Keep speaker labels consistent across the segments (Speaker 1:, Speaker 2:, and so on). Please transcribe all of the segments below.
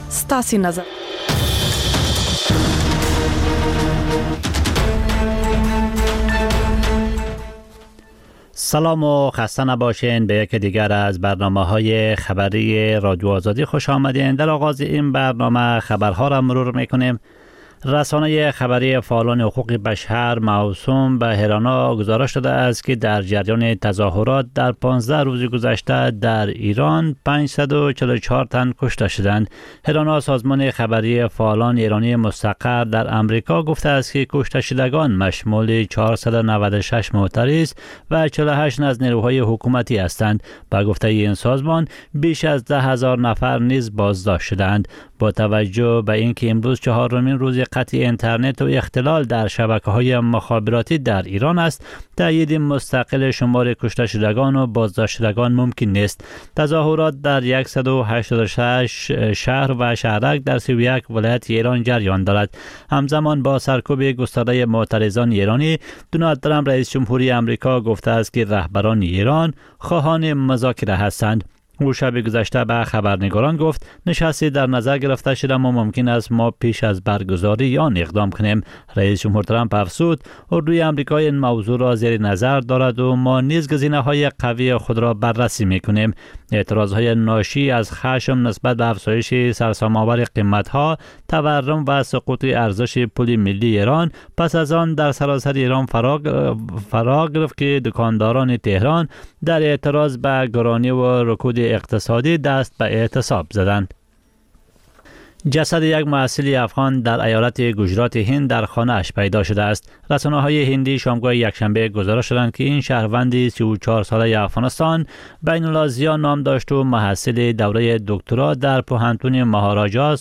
Speaker 1: ستاسي نظر.
Speaker 2: سلام و خسته نباشین. به یک دیگر از برنامه‌های خبری رادیو آزادی خوش آمدین. در آغاز این برنامه خبرها را مرور میکنیم. رسانه خبری فعالان حقوق بشر موسوم به هرانا گزارش داده است که در جریان تظاهرات در 15 روز گذشته در ایران 544 تن کشته شدند. هرانا سازمان خبری فعالان ایرانی مستقر در امریکا گفته است که کشته شدگان مشمول 496 معترض و 48 از نیروهای حکومتی هستند. با گفته این سازمان بیش از 10,000 نفر نیز بازداشت شدند. با توجه به اینکه امروز 4مین روز قطع اینترنت و اختلال در شبکه‌های مخابراتی در ایران است، تایید مستقل شمار کشته شدگان و بازداشت شدگان ممکن نیست. تظاهرات در 186 شهر و شهرک در 31 ولایت ایران جریان دارد. همزمان با سرکوب گسترده معترضان ایرانی، دونالد ترامپ رئیس جمهوری آمریکا گفته است که رهبران ایران خواهان مذاکره هستند. او شب گذشته به خبرنگاران گفت نشستی در نظر گرفته شده و ممکن است ما پیش از برگزاری آن اقدام کنیم. رئیس جمهور ترامپ افزود اردوی آمریکا این موضوع را زیر نظر دارد و ما نیز گزینه‌های قوی خود را بررسی می‌کنیم. اعتراضهای ناشی از خشم نسبت به افزایش سرسام‌آور قیمت‌ها، تورم و سقوط ارزش پول ملی ایران پس از آن در سراسر ایران فرا گرفت که دکانداران تهران در اعتراض به گرانی و رکود اقتصادی دست به اعتصاب زدند. جسد یک محصل افغان در ایالت گوجرات هند در خانه‌اش پیدا شده است. رسانه‌های هندی شامگاه یکشنبه گزارش دادند که این شهروند 34 ساله افغانستان بین الازیا نام داشت و محصل دوره دکترا در پوهنتون مهاراجا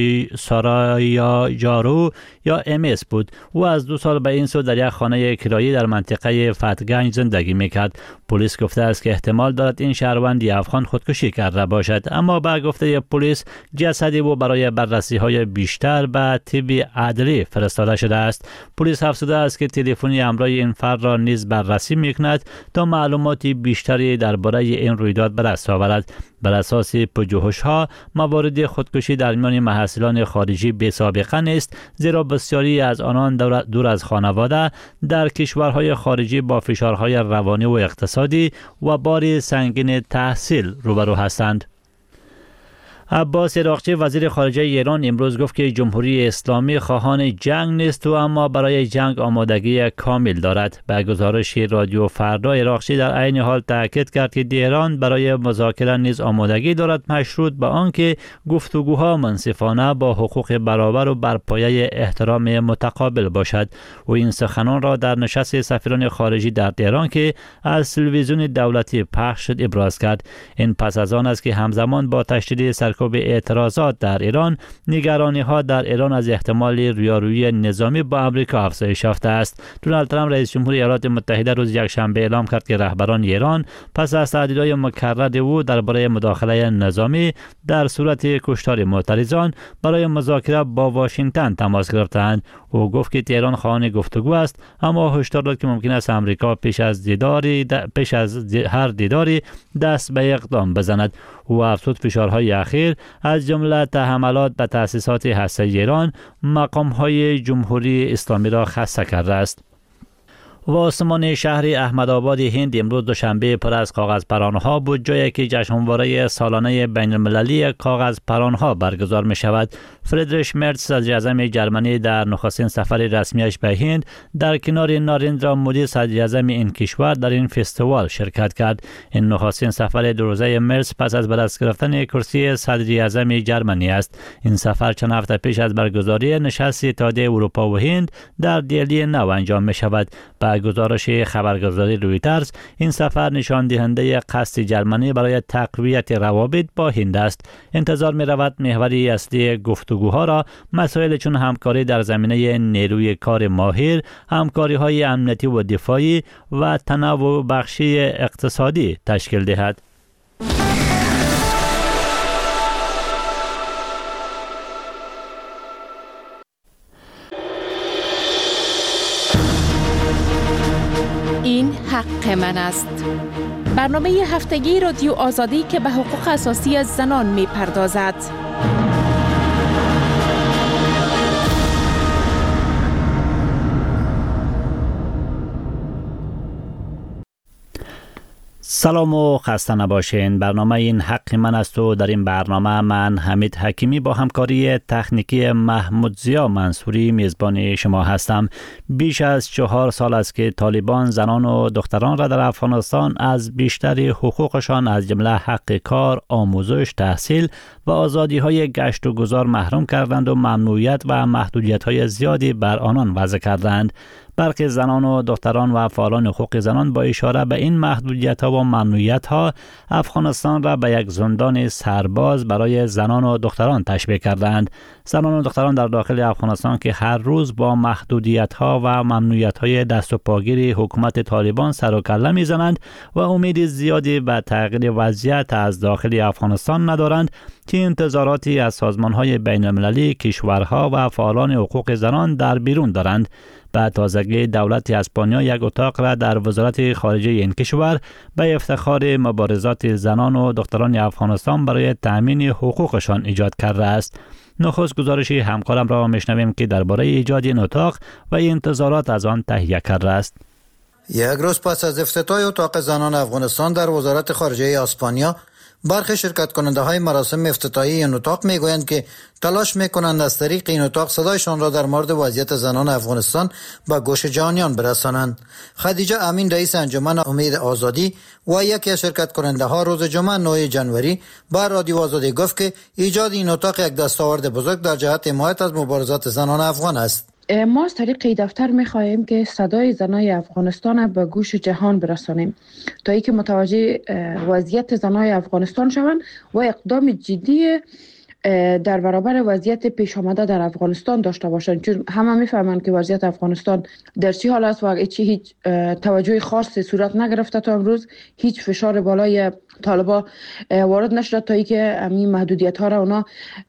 Speaker 2: سارایاجارو یا MS بود. او از 2 سال به این سو در یک خانه کرایه در منطقه فتحگنج زندگی میکرد. پلیس گفته است که احتمال دارد این شهروند افغان خودکشی کرده باشد، اما با گفته پلیس جسد او برای بررسی‌های بیشتر به طب عدلی فرستاده شده است. پلیس افزوده است که تلفنی همراه این فرد را نیز بررسی می‌کند تا معلومات بیشتری درباره این رویداد به دست آورد. بر اساس پژوهش‌ها موارد خودکشی در میان محصلان خارجی بی‌سابقه نیست، زیرا بسیاری از آنان دور از خانواده در کشورهای خارجی با فشارهای روانی و اقتصادی و بار سنگین تحصیل روبرو هستند. عباس عراقچی وزیر خارجه ایران امروز گفت که جمهوری اسلامی خواهان جنگ نیست و اما برای جنگ آمادگی کامل دارد. به گزارش رادیو فردا عراقچی در عین حال تاکید کرد که ایران برای مذاکره نیز آمادگی دارد، مشروط به آنکه گفتگوها منصفانه با حقوق برابر و بر پایه احترام متقابل باشد. و این سخنان را در نشست سفیران خارجی در تهران که از تلویزیون دولتی پخش شد ابراز کرد. این پس از آن است که همزمان با تشدید سرکوب اعتراضات در ایران، نگرانی ها در ایران از احتمال رویارویی نظامی با آمریکا افزایش یافته است. دونالد ترامپ رئیس جمهوری ایالات متحده روز یکشنبه اعلام کرد که رهبران ایران پس از تهدیدهای مکرر او درباره مداخله نظامی در صورت کشتار معترضان برای مذاکره با واشنگتن تماس گرفتند. او گفت که تهران خواهان گفتگو است، اما هشدار داد که ممکن است آمریکا پیش از هر دیداری دست به اقدام بزند. او افزود فشارهای اخیر از جمله حملات به تأسیسات هسته‌ای ایران مقام‌های جمهوری اسلامی را خسته کرده است. و آسمان شهر احمدآباد هند امروز دوشنبه پر از کاغذ پرانها بود، جایی که جشنواره سالانه بین المللی کاغذ پرانها برگزار می شود. فریدریش مرتز صدر اعظم جرمنی در نخستین سفر رسمیش به هند در کنار ناریندرا مودی صدر اعظم این کشور در این فستیوال شرکت کرد. این نخستین سفر 2 روزه مرتز پس از به دست گرفتن کرسی صدر اعظم جرمنی است. این سفر چند هفته پیش از برگزاری نشست اتحادیه اروپا و هند در دهلی نو انجام می شود. با گزارش خبرگزاری رویترز، این سفر نشان دهنده قصد جرمنی برای تقویت روابط با هند است. انتظار می رود محوری اصلی گفتگوها را مسائل چون همکاری در زمینه نیروی کار ماهر، همکاری های امنیتی و دفاعی و تنوع بخشی اقتصادی تشکیل دهد.
Speaker 1: این حق من است. برنامه هفتگی رادیو آزادی که به حقوق اساسی زنان می پردازد.
Speaker 2: سلام و خسته نباشین. برنامه این حق من است و در این برنامه من حمید حکیمی با همکاری تکنیکی محمود زیا منصوری میزبان شما هستم. بیش از 4 سال است که طالبان زنان و دختران را در افغانستان از بیشتر حقوقشان از جمله حق کار، آموزش، تحصیل و آزادی های گشت و گذار محروم کردند و ممنوعیت و محدودیت های زیادی بر آنان وضع کردند. برخی زنان و دختران و فعالان حقوق زنان با اشاره به این محدودیت‌ها و ممنوعیت‌ها افغانستان را به یک زندان سرباز برای زنان و دختران تشبیه کردند. زنان و دختران در داخل افغانستان که هر روز با محدودیت‌ها و ممنوعیت‌های دست و پاگیر حکومت طالبان سر و کله می‌زنند و امید زیادی به تغییر وضعیت از داخل افغانستان ندارند که انتظاراتی از سازمان‌های بین‌المللی، کشورها و فعالان حقوق زنان در بیرون دارند. به تازگی دولت اسپانیا یک اتاق را در وزارت خارجه این کشور به افتخار مبارزات زنان و دختران افغانستان برای تأمین حقوقشان ایجاد کرده است. نخست گزارش همکارم را میشنویم که درباره ایجاد این اتاق و انتظارات از آن تهیه کرده است.
Speaker 3: یک روز پس از افتتاح اتاق زنان افغانستان در وزارت خارجه اسپانیا، برخی شرکت کننده های مراسم افتتاحی این اتاق میگویند که تلاش میکنند از طریق این اتاق صدایشان را در مورد وضعیت زنان افغانستان به گوش جهانیان برسانند. خدیجه امین، رئیس انجمن امید آزادی و یکی از شرکت کننده ها، روز جمعه 9 جنوری بر رادیو آزادی گفت که ایجاد این اتاق یک دستاورد بزرگ در جهت حمایت از مبارزات زنان افغان است.
Speaker 4: ما از طریق این دفتر می‌خواهیم که صدای زنای افغانستان به گوش جهان برسانیم تا اینکه متوجه وضعیت زنای افغانستان شوند و اقدام جدی در برابر وضعیت پیش آمده در افغانستان داشته باشند، چون همه میفهمند که وضعیت افغانستان در چه حال است و هیچ توجه خاصی صورت نگرفته تا امروز. هیچ فشار بالای طالبان وارد نشده تا اینکه همین محدودیت ها را اونا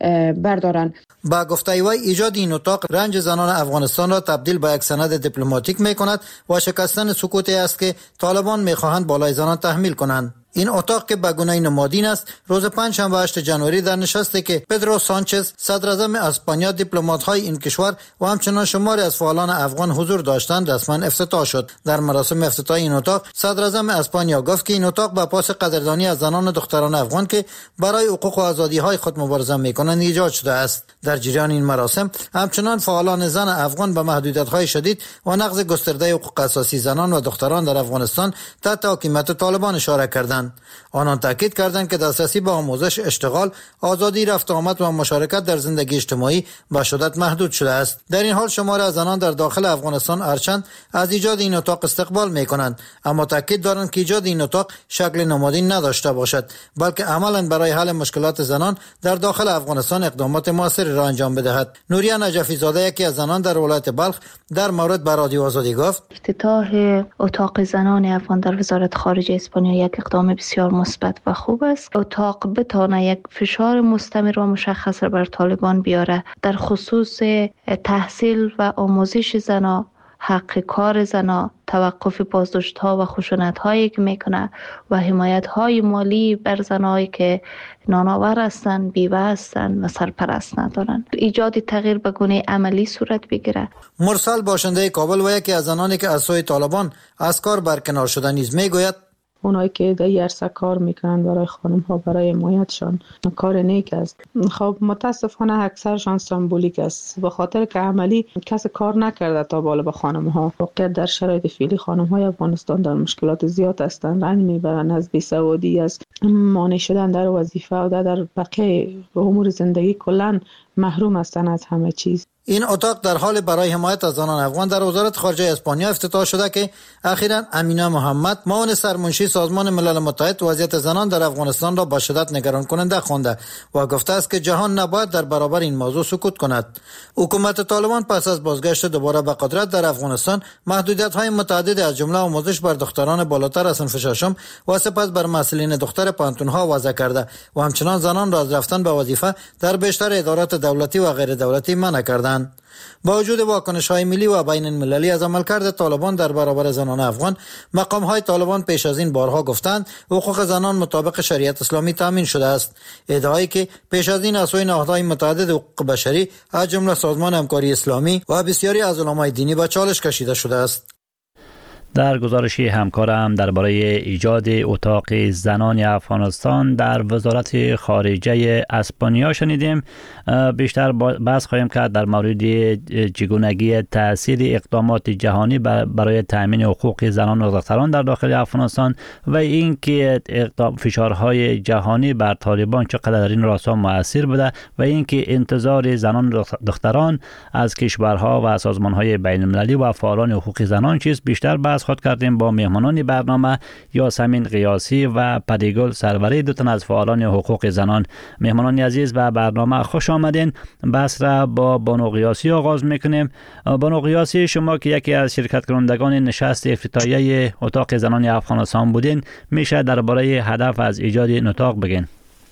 Speaker 4: بردارن.
Speaker 3: با گفته وی ایجاد این اتاق رنج زنان افغانستان را تبدیل به یک سند دیپلماتیک میکند و شکستن سکوتی است که طالبان میخواهند بالای زنان تحمیل کنند. این اتاق که به گونه نمادین است، روز پنجشنبه 8 جنوری در نشستی که پدرو سانچز، صدر اعظم اسپانیا، دیپلمات‌های این کشور و همچنان شماری از فعالان افغان حضور داشتند رسما افتتاح شد. در مراسم افتتاح این اتاق، صدر اعظم اسپانیا گفت که این اتاق به پاس قدردانی از زنان و دختران افغان که برای حقوق و آزادی‌های خود مبارزه می‌کنند ایجاد شده است. در جریان این مراسم همچنان فعالان زن افغان به محدودیت‌های شدید و نقض گسترده حقوق اساسی زنان و دختران در افغانستان تحت حکومت طالبان اشاره کردند. آنان تاکید کردند که دسترسی به آموزش، اشتغال، آزادی رفت و آمد و مشارکت در زندگی اجتماعی به شدت محدود شده است. در این حال شماری از زنان در داخل افغانستان ارچند از ایجاد این اتاق استقبال می‌کنند، اما تاکید دارند که ایجاد این اتاق شکل نمادین نداشته باشد، بلکه عملاً برای حل مشکلات زنان در داخل افغانستان اقدامات موثری را انجام بدهد. نوریه نجفی زاده، یکی از زنان در ولایت بلخ، در مورد به رادیو آزادی گفت:
Speaker 5: افتتاح اتاق زنان افغان در وزارت خارجه اسپانیا یک اقدام بسیار مثبت و خوب است. اتاق بتونه یک فشار مستمر و مشخص بر طالبان بیاره در خصوص تحصیل و آموزش زنا، حق کار زنا، توقف بازداشت‌ها و خشونت‌هایی که میکنه و حمایت‌های مالی بر زنایی که نانآور هستند، بیوه هستند و سرپرست ندارند. ایجاد تغییر به گونه عملی صورت بگیره.
Speaker 3: مرسل، باشنده کابل و یکی از زنانی که از سوی طالبان از کار برکنار شدن نیز میگوید:
Speaker 6: اونایی که در عرصه کار میکنن برای خانم ها، برای حمایتشان، کار نیک است. خب متاسفانه اکثرشان سمبولیک است، به خاطر که عملی کسی کار نکرده تا بالا به خانم ها. واقعا در شرایط فعلی خانم های افغانستان در مشکلات زیاد هستند، رنج میبرن از بیسوادی، از مانع شدن در وظیفه و در بقیه امور زندگی، کلا محروم هستند از همه چیز.
Speaker 3: این اتاق در حال برای حمایت از زنان افغان در وزارت خارجه اسپانیا افتتاح شده که اخیراً امینه محمد، معاون سرمنشی سازمان ملل متحد، وضعیت زنان در افغانستان را با شدت نگران کننده خوانده و گفته است که جهان نباید در برابر این موضوع سکوت کند. حکومت طالبان پس از بازگشت دوباره به قدرت در افغانستان محدودیت‌های متعددی از جمله آموزش بر دختران بالاتر از صنف ششم و سپس بر مسئولین دختر پانتون‌ها وضع کرده و همچنان زنان را از رفتن به وظیفه در بیشتر ادارات دولتی و غیر دولتی منع کردند. با وجود واکنش‌های ملی و بین المللی از عملکرد طالبان در برابر زنان افغان، مقام‌های طالبان پیش از این بارها گفتند حقوق زنان مطابق شریعت اسلامی تامین شده است. ادعایی که پیش از این از سوی نهادهای متعدد حقوق بشری از جمله سازمان همکاری اسلامی و بسیاری از علمای دینی به چالش کشیده شده است.
Speaker 2: در گزارشی همکارم درباره ایجاد اتاق زنان افغانستان در وزارت خارجه اسپانیا شنیدیم. بیشتر بحث خواهیم کرد در مورد چگونگی تاثیر اقدامات جهانی برای تامین حقوق زنان و دختران در داخل افغانستان و اینکه فشارهای جهانی بر طالبان چقدر در این راستا مؤثر بوده و اینکه انتظار زنان و دختران از کشورها و سازمانهای بین المللی و فعالان حقوق زنان چیست. بیشتر بحث خود کردیم با مهمانان برنامه یاسمین قیاسی و پریگل سروری، دو تن از فعالان حقوق زنان. مهمانان عزیز به برنامه خوش آمدین. بحث را با بانو قیاسی آغاز میکنیم. بانو قیاسی، شما که یکی از شرکت کنندگان نشست افتتاحیه اتاق زنان افغانستان بودین، میشه درباره هدف از ایجاد این اتاق بگین؟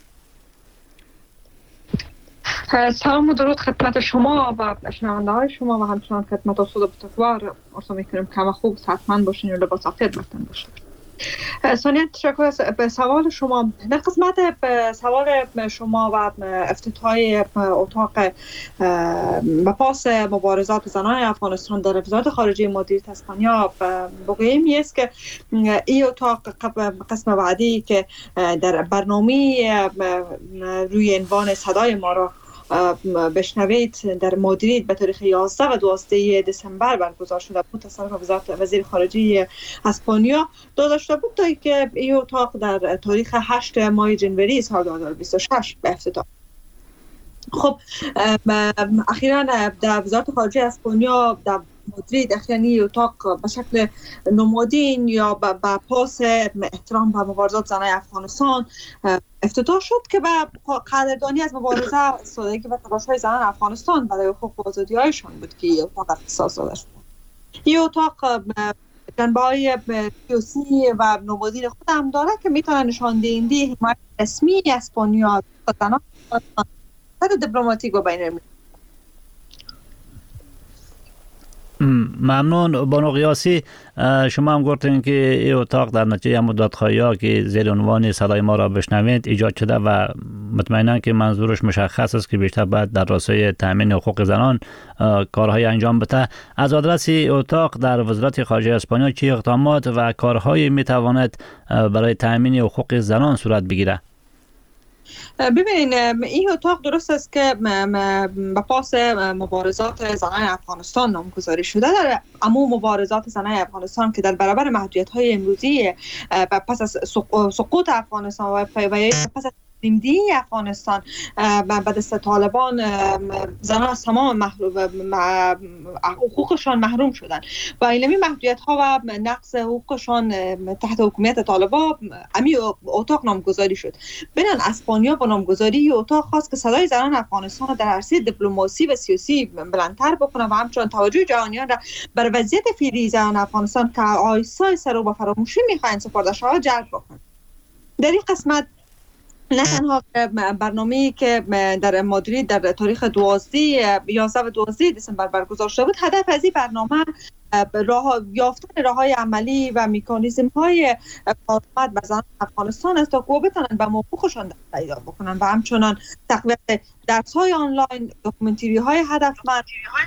Speaker 7: سلام و درود خدمت شما و شنونده های شما و همچنان خدمت اصول بزرگوار. ارسا میکنیم که خوب صحتمند باشین و لباس عافیت بردن باشین. ثانیاً تشکر به سوال شما. در قسمت سوال شما و افتتاحی اتاق و پاس مبارزات زنان افغانستان در وزارت خارجه مدیریت اسپانیا بگوییم است که این اتاق قسم بعدی که در برنامه روی عنوان صدای ما را بشنوید در مادرید به تاریخ 11 و 12 دسامبر برگزار شده بود. تصرف وزیر خارجه اسپانیا داده شده بود تا که این اتاق در تاریخ 8 ماه جنوری سال 2026 به افتتاح. خب اخیراً در وزارت خارجه اسپانیا در مادرید اخیراً اتاق به شکل نمادین یا به پاس احترام به مبارزات زنان افغانستان افتتاح شد که به قدردانی از مبارزه سالگی و تلاش‌های زنان افغانستان برای حقوق و آزادی‌هایشان بود که این اتاق اختصاص داده شد. این اتاق جنبه‌های سیاسی و نمادین خود هم داره که میتونه نشان دهنده حمایت رسمی اسپانیا از زنان در دیپلماتیک و بین‌المللی.
Speaker 2: ممنون بانو قیاسی. شما هم گفتین که این اتاق در نتیجه مدت‌خواهی‌ها که زیر عنوان صدای ما را بشنوید ایجاد شده و مطمئنا که منظورش مشخص است که بیشتر باید در راستای تامین حقوق زنان کارهای انجام بده. از آدرس اتاق در وزارت خارجه اسپانیا چه اقدامات و کارهایی میتواند برای تامین حقوق زنان صورت بگیره؟
Speaker 7: ببینید این اتاق درست است که به پاس مبارزات زنان افغانستان نامگذاری شده. در عموم مبارزات زنان افغانستان که در برابر محدودیت‌های امروزی پس از سقوط افغانستان و پس از نمدی افغانستان به دست طالبان زنان از تمام حقوقشان محروم شدند و این محدودیت‌ها و نقض حقوقشان تحت حکومت طالبان امی اتاق نامگذاری شد. بنان اسپانیا با نامگذاری اتاق خواست که صدای زنان افغانستان در عرصه دیپلماسی و سیاسی بلندتر بکنه و همچنین توجه جهانیان را بر وضعیت فعلی زنان افغانستان که آیسای رو با فراموشی می‌خواهند سپرده شود جلب بکنه. در این قسمت نه تنها برنامه‌ای که در مادرید در تاریخ 11 و 12 دسامبر برگزار شده بود، هدف از این برنامه یافتن راه‌های عملی و مکانیزم‌های کارآمد بر زنان افغانستان است تا که بتوانند به حقوقشان دست پیدا بکنند و همچنان تقویت درس‌های آنلاین، داکومنتری‌های هدفمند،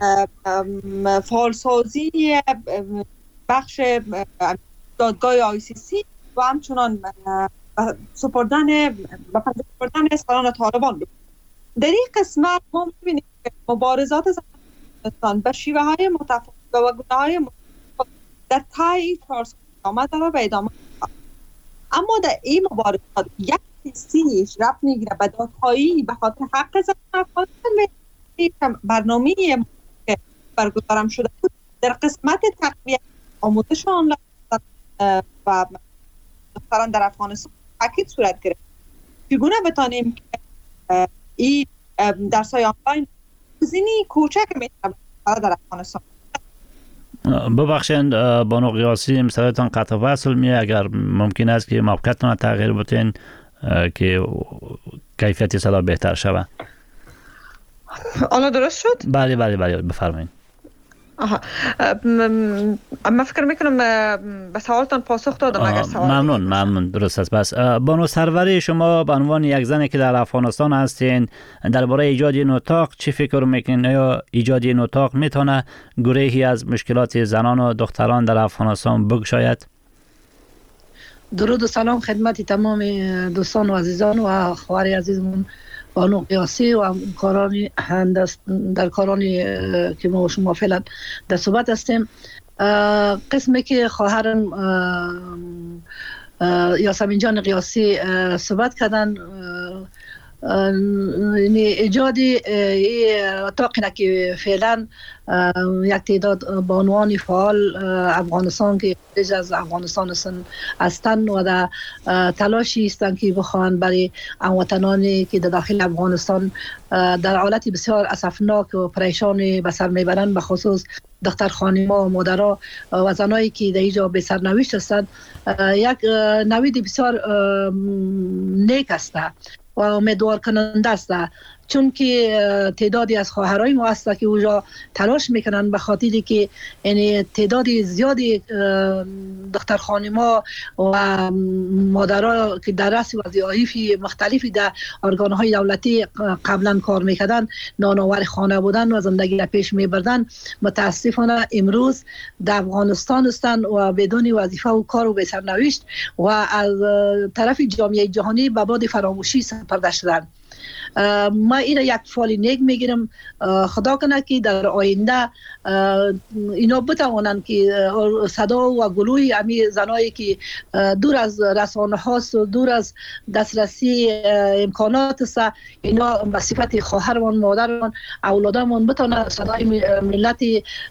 Speaker 7: فعالسازی بخش دادگاه ICC و همچنان سپردن سالان طالبان بود. در این قسمت ما می‌بینیم که مبارزات زنان به شیوه‌های متفاوت و گونه‌های متفاوت در طی 4 سال آمد و به ادامه اما در این مبارزات یک حسیش رفت میگیره به دادخواهی به خاطر حق زنان افغانستان و برنامه‌ای که برگزارم شده بود در قسمت تقویت آموزش آنلاین و دختران در افغانستان تاکید صورت گرفت. چگونه بتانیم که این درس‌های آنلاین گزینه‌ای کوچک میتونه در افغانستان.
Speaker 2: ببخشید بانو قیاسی، صدایتان قطع وصل میه. اگر ممکن است که موقعیتتان تغییر بدین که کیفیت صدا بهتر شود.
Speaker 7: آن درست شد؟
Speaker 2: بله بفرمایید.
Speaker 7: من فکر میکنم به سوالتان پاسخ دادم. اگر سوال
Speaker 2: ممنون درست است. بس بانو سروری، شما به عنوان یک زنی که در افغانستان هستین، درباره ایجاد این اتاق چی فکر میکنین؟ یا ایجاد این اتاق میتونه گریهی از مشکلات زنان و دختران در افغانستان بگشاید؟
Speaker 8: درود و سلام خدمت تمام دوستان و عزیزان و خواهر عزیزمون بانو قیاسی و کارانی در کارانی که ما شما فعلا در صحبت هستیم. قسمی که خواهرم یاسمین جان قیاسی صحبت کردن، ایجاد اتاقی که فعلا یک تعداد بانوان فعال افغانستان که از افغانستان هستند و در تلاشی هستند که بخواهند برای هموطنانی که در داخل افغانستان در حالت بسیار اسفناک و پریشان به سر میبرند، به خصوص دختر خانم‌ها و مادرها و زنایی که در اینجا به سرنوشت هستند، یک نوید بسیار نیک است و امیدوار کننده است، چون که تعدادی از خواهرای ما هست که اونجا تلاش میکنن به خاطری که یعنی تعدادی زیادی دختر خانم‌ها و مادرها که در رأس وظایف مختلفی در ارگان‌های دولتی قبلا کار میکردن، نانآور خانه بودن و زندگی را پیش میبردن، متاسفانه امروز در افغانستان هستند و بدون وظیفه و کار و به سرنوشت و از طرف جامعه جهانی به باد فراموشی سپرده شدن. ما این یک فعال نیک میگیرم، خدا کنه که در آینده اینا بتوانند که صدا و گلوی امی زنایی که دور از رسانه هاست و دور از دسترسی امکانات است، اینا به صفت خواهرمان، مادرمان، اولادمان بتونه صدای ملت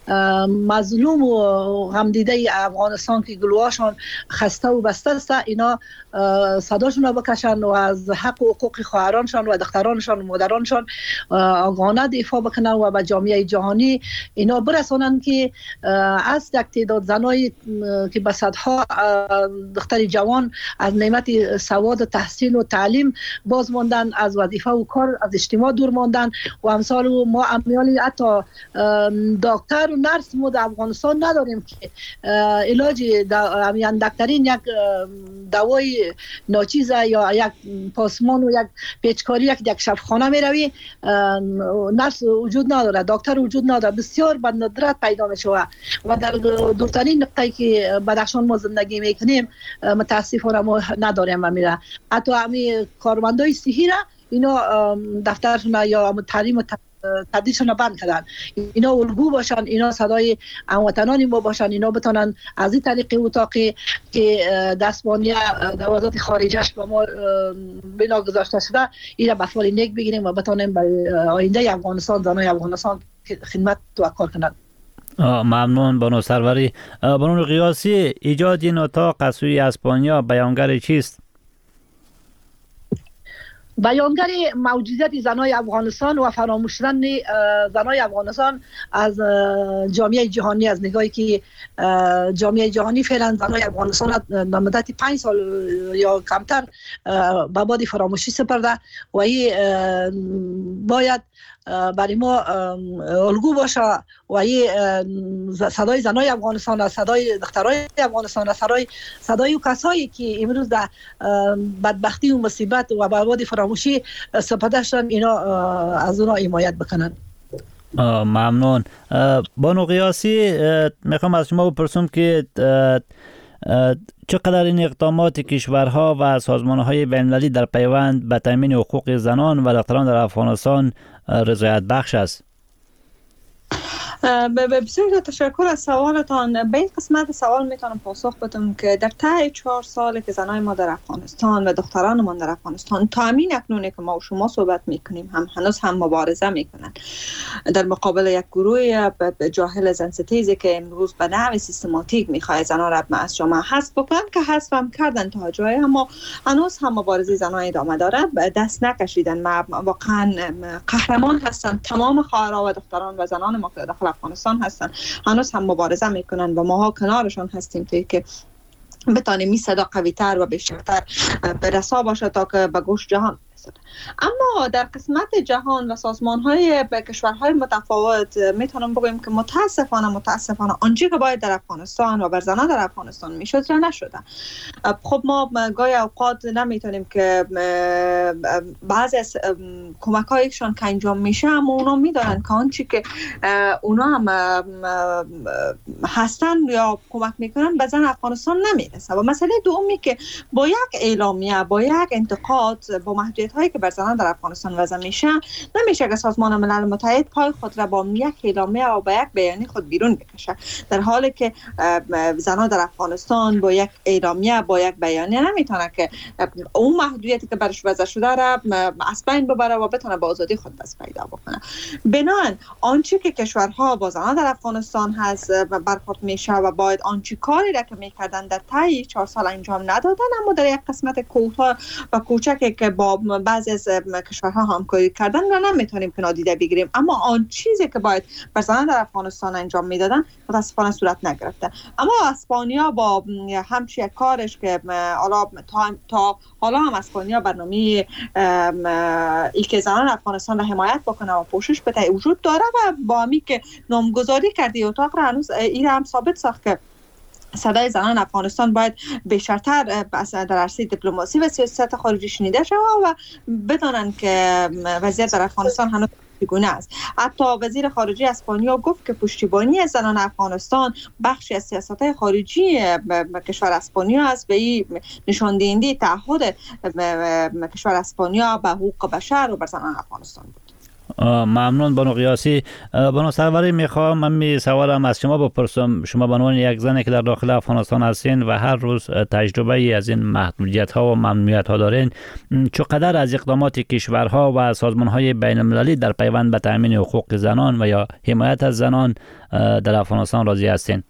Speaker 8: مظلوم و غمدیده افغانستان که گلوهاشون خسته و بسته است، اینا صداشون رو بکشن و از حق و حقوق خواهرانشان و دخترانشان و مادرانشان آگاهانه دفاع بکنن و به جامعه جهانی اینا برسانن که از یک تعداد زنایی که به صدها دختر جوان از نعمت سواد و تحصیل و تعلیم باز ماندن، از وظیفه و کار از اجتماع دور ماندن و امثال ما امیالی حتی دکتر و نرس ما در افغانستان نداریم که علاج دکترین یک دوای ناچیزه یا یک پاسمان و یک پیچکاری یک شفاخانه می روی، نرس وجود نداره، دکتر وجود نداره، بسیار به ندرت پیدا می شود و در دورترین نقطه‌ای که بدخشان ما زندگی میکنیم متاسفانه ما نداریم و میره. حتی همین کارمندای صحی را اینا دفترشون یا تحریم تبدیلشون بند کردن، اینا الگو باشن، اینا صدای هموطنان ما باشن، اینا بتونن از این طریق اتاقی که دستبانی در وزارت خارجه با ما بنا گذاشته شده اینا به فعال نیک بگیریم و بتونیم برای آینده افغانستان، زنای افغانستان خدمت و کار کنند.
Speaker 2: ممنون بانو سروری. بانو قیاسی، ایجاد این اتاق از سوی اسپانیا بیانگر چیست؟
Speaker 8: بیانگر موجودیت زنای افغانستان و فراموش شدن زنای افغانستان از جامعه جهانی، از نگاهی که جامعه جهانی فعلا زنای افغانستان در مدت 5 سال یا کمتر به باد فراموشی سپرده و این باید برای ما الگو باشه و این صدای زنای افغانستان، صدای دخترای افغانستان، صدای کسایی که امروز در بدبختی و مصیبت و به باد فراموشی سپرده شدن، اینا از اونا حمایت بکنن.
Speaker 2: ممنون. بانو قیاسی، میخوام از شما بپرسم که چقدر این اقدامات کشورها و سازمانهای بین‌المللی در پیوند به تامین حقوق زنان و دختران در افغانستان رضایت بخش است؟
Speaker 7: بسیار تشکر از سوالتان. به این قسمت سوال میتونم پاسخ بدم که در طی 4 سال که زنای ما در افغانستان و دختران ما در افغانستان تا همین اکنون که ما و شما صحبت میکنیم هنوز هم مبارزه میکنن در مقابل یک گروه جاهل زنستیزی که امروز به نحو سیستماتیک میخواد زنان را از جامعه حذف بکنن، که حذف هم کردن تا جای، اما هنوز هم مبارزه زنان ادامه داره، دست نکشیدن. واقعا قهرمان هستن تمام خواهرها و دختران و زنان ما که داخل افغانستان هستن، هنوز هم مبارزه میکنن و ماها کنارشون هستیم که بتانیم این صدا قوی‌تر و بیشتر برسا باشه تا که به گوش جهان درصد. اما در قسمت جهان و سازمان‌های کشورهای متفاوت میتونم بگم که متاسفانه آنچه که باید در افغانستان و بر زنان در افغانستان میشد را نشده. خب ما گاهی اوقات نمیتونیم که بعضی از کمک‌هایشان که انجام میشه اما اونا میدونن که آنچه که اونا هم هستن یا کمک میکنن به زن افغانستان نمیرسه. و مسئله دومی که با یک اعلامیه، با یک انتقاد، با محدودیت‌هایی که بر زنان در افغانستان وضع میشه، نمیشه که سازمان ملل متحد پای خود را با یک اعلامیه و با یک بیانیه خود بیرون بکشه، در حالی که زنان در افغانستان با یک اعلامیه، با یک بیانیه نمیتونه که اون محدودیتی که برش وضع شده را از بین ببره و بتونه با آزادی خود دست پیدا بکنه. بنابراین آنچه که کشورها با زنان در افغانستان هست برخورد میشه و باید آنچه کاری را که میکردن در طی 4 سال انجام ندادن، اما در یک قسمت کوتاه و کوچکی که با بعضی از کشورها همکاری کردن را نمیتونیم که نادیده بگیریم. اما آن چیزی که باید بر زنان در افغانستان انجام میدادن متاسفانه صورت نگرفته. اما اسپانیا با همچین کارش که تا حالا هم اسپانیا برنامه ای که زنان افغانستان را حمایت بکنه و پوشش بده وجود داره و با همی که نامگذاری کرده اتاق را هنوز این هم ثابت ساخت که صدای زنان افغانستان باید بیشتر در عرصه دیپلماسی و سیاست خارجی شنیده شود و بدانند که وضعیت در افغانستان هنوز چگونه است. حتی وزیر خارجه اسپانیا گفت که پشتیبانی از زنان افغانستان بخشی از سیاست خارجی کشور اسپانیا است و این نشان دهنده تعهد کشور اسپانیا به حقوق بشر و بر زنان افغانستان بود.
Speaker 2: ممنون بانو قیاسی. بانو سروری میخوام من سوالم از شما بپرسم. شما به عنوان یک زنی که در داخل افغانستان هستین و هر روز تجربه از این محدودیت ها و ممنوعیت ها دارین، چقدر از اقدامات کشورها و سازمان های بین المللی در پیوند به تامین حقوق زنان و یا حمایت از زنان در افغانستان راضی هستین؟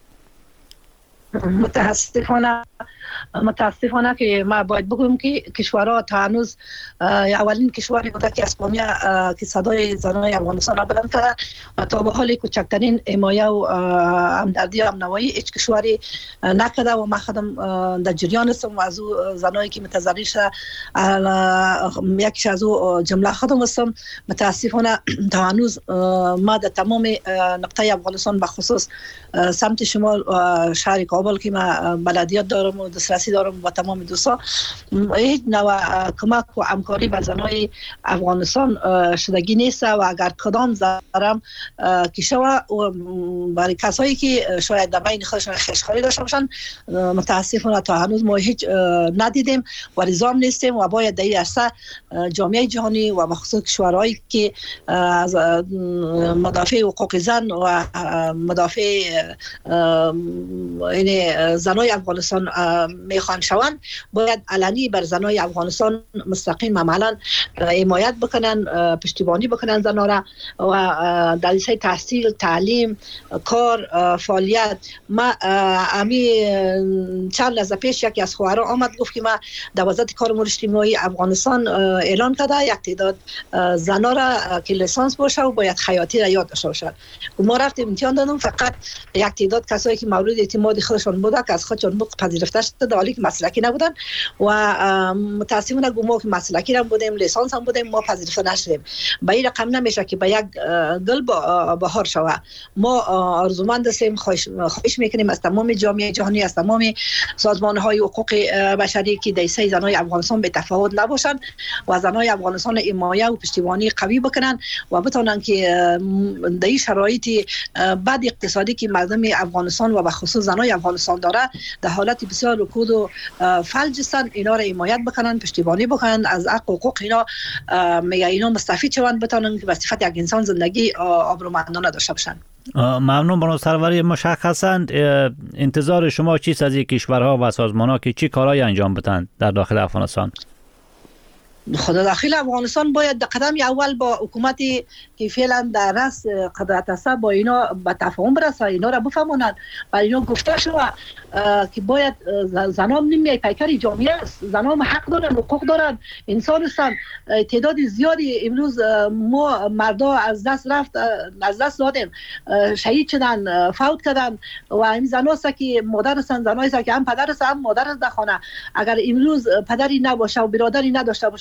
Speaker 8: متاسفانه که ما باید بگویم که کشورها تا هنوز اولین کشوری بوده که اسپانیا که صدای زنان افغانستان را بلند کرده و تا به حال کوچکترین حمایه و همدردی و همنوایی هیچ کشوری نکرده و ما خودم در جریان هستم و از او زنایی که متضرر شده یکیش از او جمله خودم هستم. متاسفانه تا هنوز ما در تمام نقطه افغانستان بخصوص سمت شمال شهر کابل که ما بلدیات دارم و دسترسی دارم با تمام دوستا، هیچ نوع کمک و همکاری با زنای افغانستان شدگی نیست و اگر کدام ضرر که شود برای کسایی که شاید در بین خودشان خشخاری داشته باشن متاسفانه تا هنوز ما هیچ ندیدیم و رضام نیستیم و باید در این عرصه جامعه جهانی و بخصوص کشورهایی که از مدافع حقوق زن و مدافع زنای افغانستان میخوان شوند باید علنی بر زنای افغانستان مستقیم عملا حمایت بکنن، پشتیبانی بکنن زنا را و در حوزه تحصیل، تعلیم، کار، فعالیت. ما چند لحظه پیش یکی از خواهران آمد گفت که ما در وزارت کار امور اجتماعی افغانستان اعلان کرده یک تعداد زنا را که لیسانس باشه و باید خیاطی را یاد داشته باشند. ما رفتیم امتحان دادم، فقط یک تعداد کسایی که مورد اعتماد خودشان بوده که از خودشان پذیرفته شده در حالی که مسلکی نبودن و متاسفانه ما که مسلکی هم بودیم، لیسانس هم بودیم، ما پذیرفته نشدیم. به این رقم نمیشه که به یک گل بهار شود. ما آرزومند هستیم، خواهش میکنیم از تمام جامعه جهانی، از تمام سازمان های حقوق بشری که دیسه زنای افغانستان به تفاوت نباشند و زنای افغانستان حمایت و پشتیبانی قوی بکنن و بتونن که در این شرایط بد اقتصادی که مردم افغانستان و به خصوص زنای افغانستان داره در حالت بسیار رکود و فلج هستند، اینا را حمایت بکنن، پشتیبانی بکنن، از حق و حقوق اینا مستفید شوند، بتونن که به صفت یک انسان زندگی آبرومندانه داشته باشن.
Speaker 2: ممنون بانو سروری. مشخصا انتظار شما چیست از این کشورها و سازمانها که چی کارهای انجام بدن در داخل افغانستان؟
Speaker 8: خدا داخل افغانستان باید در قدم اول با حکومتی که فعلا در رأس قدرت است با اینا به تفاهم برسه، اینا را بفهمونن و اینا گفته شده که باید زنان نیمه پیکر جامعه است، زنان حق دارن، حقوق دارن، انسان هستن. تعداد زیادی امروز ما مردا از دست رفت، از دست دادیم، شهید شدن، فوت کردن و این زنا است که مادر هستن، زنایی است که هم پدر است هم مادر است در خانه. اگر امروز پدری نباشه و برادری نداشته باشه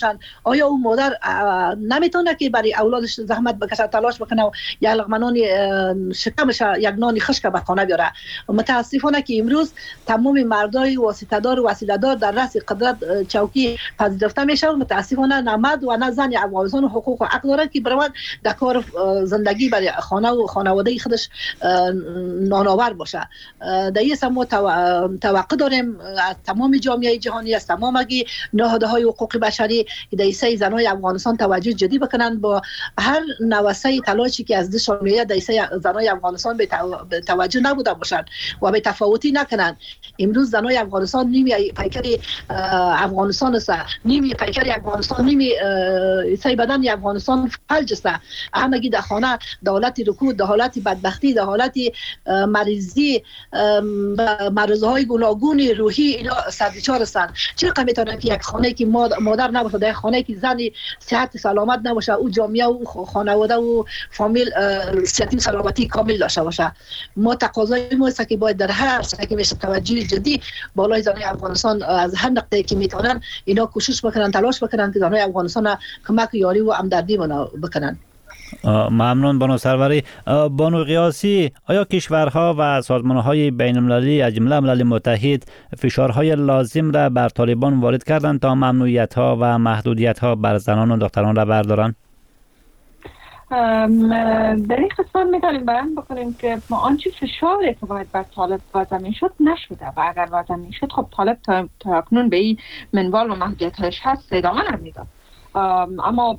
Speaker 8: باشن، آیا اون مادر نمیتونه که برای اولادش زحمت بکشه، تلاش بکنه و یک لقمه شکمش یک نان خشک به خانه بیاره؟ متاسفانه که امروز تمام مردای واسطه‌دار و وسیله‌دار در رأس قدرت چوکی پذیرفته میشه و متاسفانه نه مرد و نه زن افغانستان حقوق و حق داره که برود در کار زندگی برای خانه و خانواده خودش نانآور باشه. در این ما توقع داریم از تمام جامعه جهانی، از تمام نهادهای حقوق بشری در سه زنای افغانستان توجه جدی بکنند، با هر نوسه تلاشی که از دشان میاد در سه زنای افغانستان به توجه نبوده باشند و به تفاوتی نکنند. امروز زنای افغانستان نیمی پیکر افغانستان است، نیمی پیکر افغانستان، نیمی سه بدن افغانستان فلج است. همگی در خانه در حالت رکود، در حالت بدبختی، در حالت مریضی، مرضهای گوناگون روحی اینا سربیچار هستند. چرا میتونه که یک خانه که مادر نباشه، در خانه که زنی صحت سلامت نباشه، او جامعه و خانواده و فامیل صحت سلامتی کامل داشته باشه؟ ما تقاضای ما است که باید در هر سطحی میشه توجه جدی بالای زنای افغانستان از هر نقطه‌ای که میتونن اینا کوشش بکنن، تلاش بکنن که زنای افغانستان کمک یاری و همدردی بکنن.
Speaker 2: ممنون بانو سروری. بانو قیاسی، آیا کشورها و سازمانهای بین المللی از جمله ملل متحد فشارهای لازم را بر طالبان وارد کردند تا ممنوعیت‌ها و محدودیت‌ها بر زنان و دختران را بردارند؟
Speaker 7: در این قسمت میتونیم بیان بکنیم که ما آنچه فشاری که باید بر طالب وضع میشد نشده و اگر وضع میشد خب طالب تا اکنون به این منوال و محدودیت‌هاش هست ادامه نمیداد. اما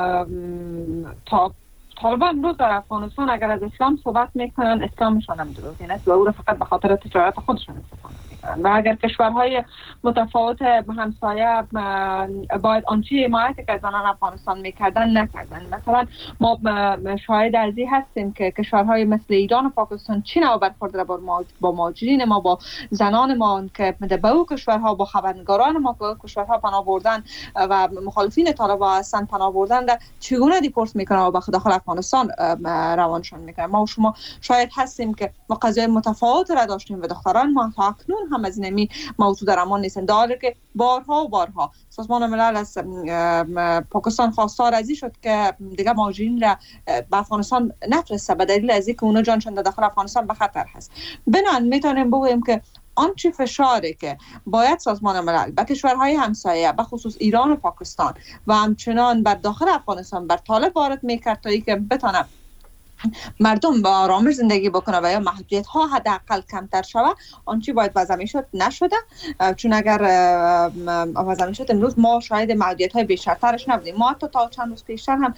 Speaker 7: طالبان امروز در افغانستان اگر از اسلام صحبت میکنن، اسلامشان هم دروغ نیست و او را فقط به خاطر تجارت خودشان استفاده میکنن و اگر کشورهای متفاوت همسایه باید آنچه حمایت که زنان افغانستان میکردن نکردن. مثلا ما شاهد از این هستیم که کشورهای مثل ایران و پاکستان چی نوع برخورد را با مهاجرین ما، با زنان ما که به او کشورها، با خبرنگاران ما که کشورها پناه بردن و مخالفین طالبان هستن پناه بردن را چگونه دیپورت میکنن و به داخل افغانستان روانشان میکنن. ما و شما شاید هستیم که ما قضیه متفاوت را داشتیم و دختران ما تا اکنون هم از اینمی موضوع در امان نیستن، در حالی که بارها سازمان ملل از پاکستان خواستار ازی شد که دیگه مهاجرین را به افغانستان نفرسته به دلیل از اینکه اونا جانشان در داخل افغانستان به خطر هست. بنابراین میتونیم بگوییم که آنچه فشاری که باید سازمان ملل به کشورهای همسایه به خصوص ایران و پاکستان و همچنان بر داخل افغانستان بر طالب وارد میکرد تا اینکه بتونه مردم با آرامش زندگی بکنه و یا محدودیت ها حداقل کمتر شود، آنچه باید وضع میشد نشده. چون اگر وضع میشد امروز ما شاید محدودیت های بیشترش نبودیم. ما حتی تا چند روز پیشتر هم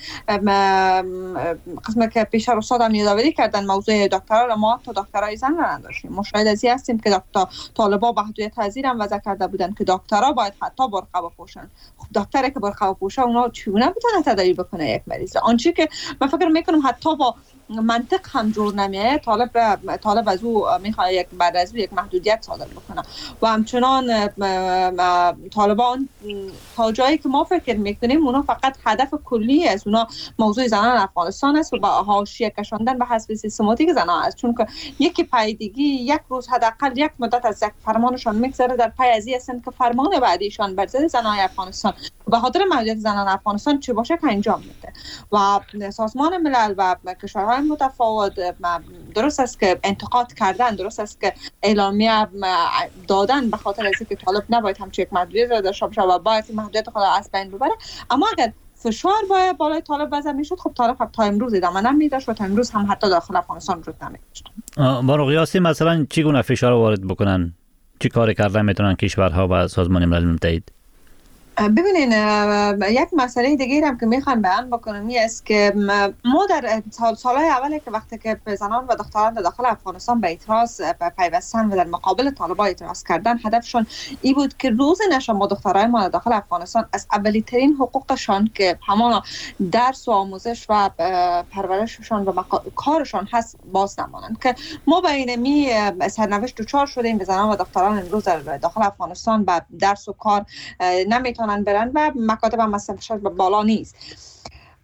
Speaker 7: قسمت که پیشتر استاد هم یادآوری کردن موضوع دکترها را، ما تا دکترای زن را نداشتیم. ما شاید از این هستیم که طالبان محدودیت پذیر هم وضع کرده بودن که دکترها باید حتی برقه بپوشن. خب دکتری که برقه بپوشه اونا چگونه میتونه تداوی بکنه یک مریض؟ آنچه که من فکر میکنم حتی با منطق هم جور نمیه. طالب از او میخواد بعد از یک محدودیت صادر بکنه و همچنان طالبان تا جایی که ما فکر میکنیم اونا فقط هدف کلی از اونا موضوع زنان افغانستان است و با حاشیه کشاندن به حسب سیستماتیک زنان است. چون که یکی پیدگی یک روز حداقل یک مدت از یک فرمانشان میگذره در پی از این هستند که فرمان بعدیشان بر ضد زنان افغانستان به خاطر محدودیت زنان افغانستان چه باشه که انجام میده. و سازمان ملل و کشورهای متفاوت درست است که انتقاد کردن، درست است که اعلامیه دادن به خاطر از اینکه طالب نباید همچین یک محدودیت را داشته باشه و باید محدودیت خود از بین ببره. اما اگر فشار باید بالای طالب وضع میشد، خب طالب تا امروز ادامه نمیداشت و تا امروز هم حتی داخل افغانستان وجود نمیداشت.
Speaker 2: بانو قیاسی، مثلا چگونه فشار وارد بکنن؟ چی کار کردن میتونن کشورها و سازمان ملل متحد؟
Speaker 7: ببینین یک مسئله دیگه هم که میخوام بیان بکنم این است که ما در سالهای اولی که وقتی که زنان و دختران در داخل افغانستان به اعتراض پیوستن و در مقابل طالبان اعتراض کردن، هدفشون این بود که روز نشه ما دخترای ما در داخل افغانستان از اولی ترین حقوقشان که همان درس و آموزش و پرورششان و کارشان هست باز نمانند. که ما به اینمی سرنوشت دچار شدیم و زنان و دختران امروز در داخل افغانستان با درس و کار نمیتونن برن و مکاتب هم مثلا بالا نیست.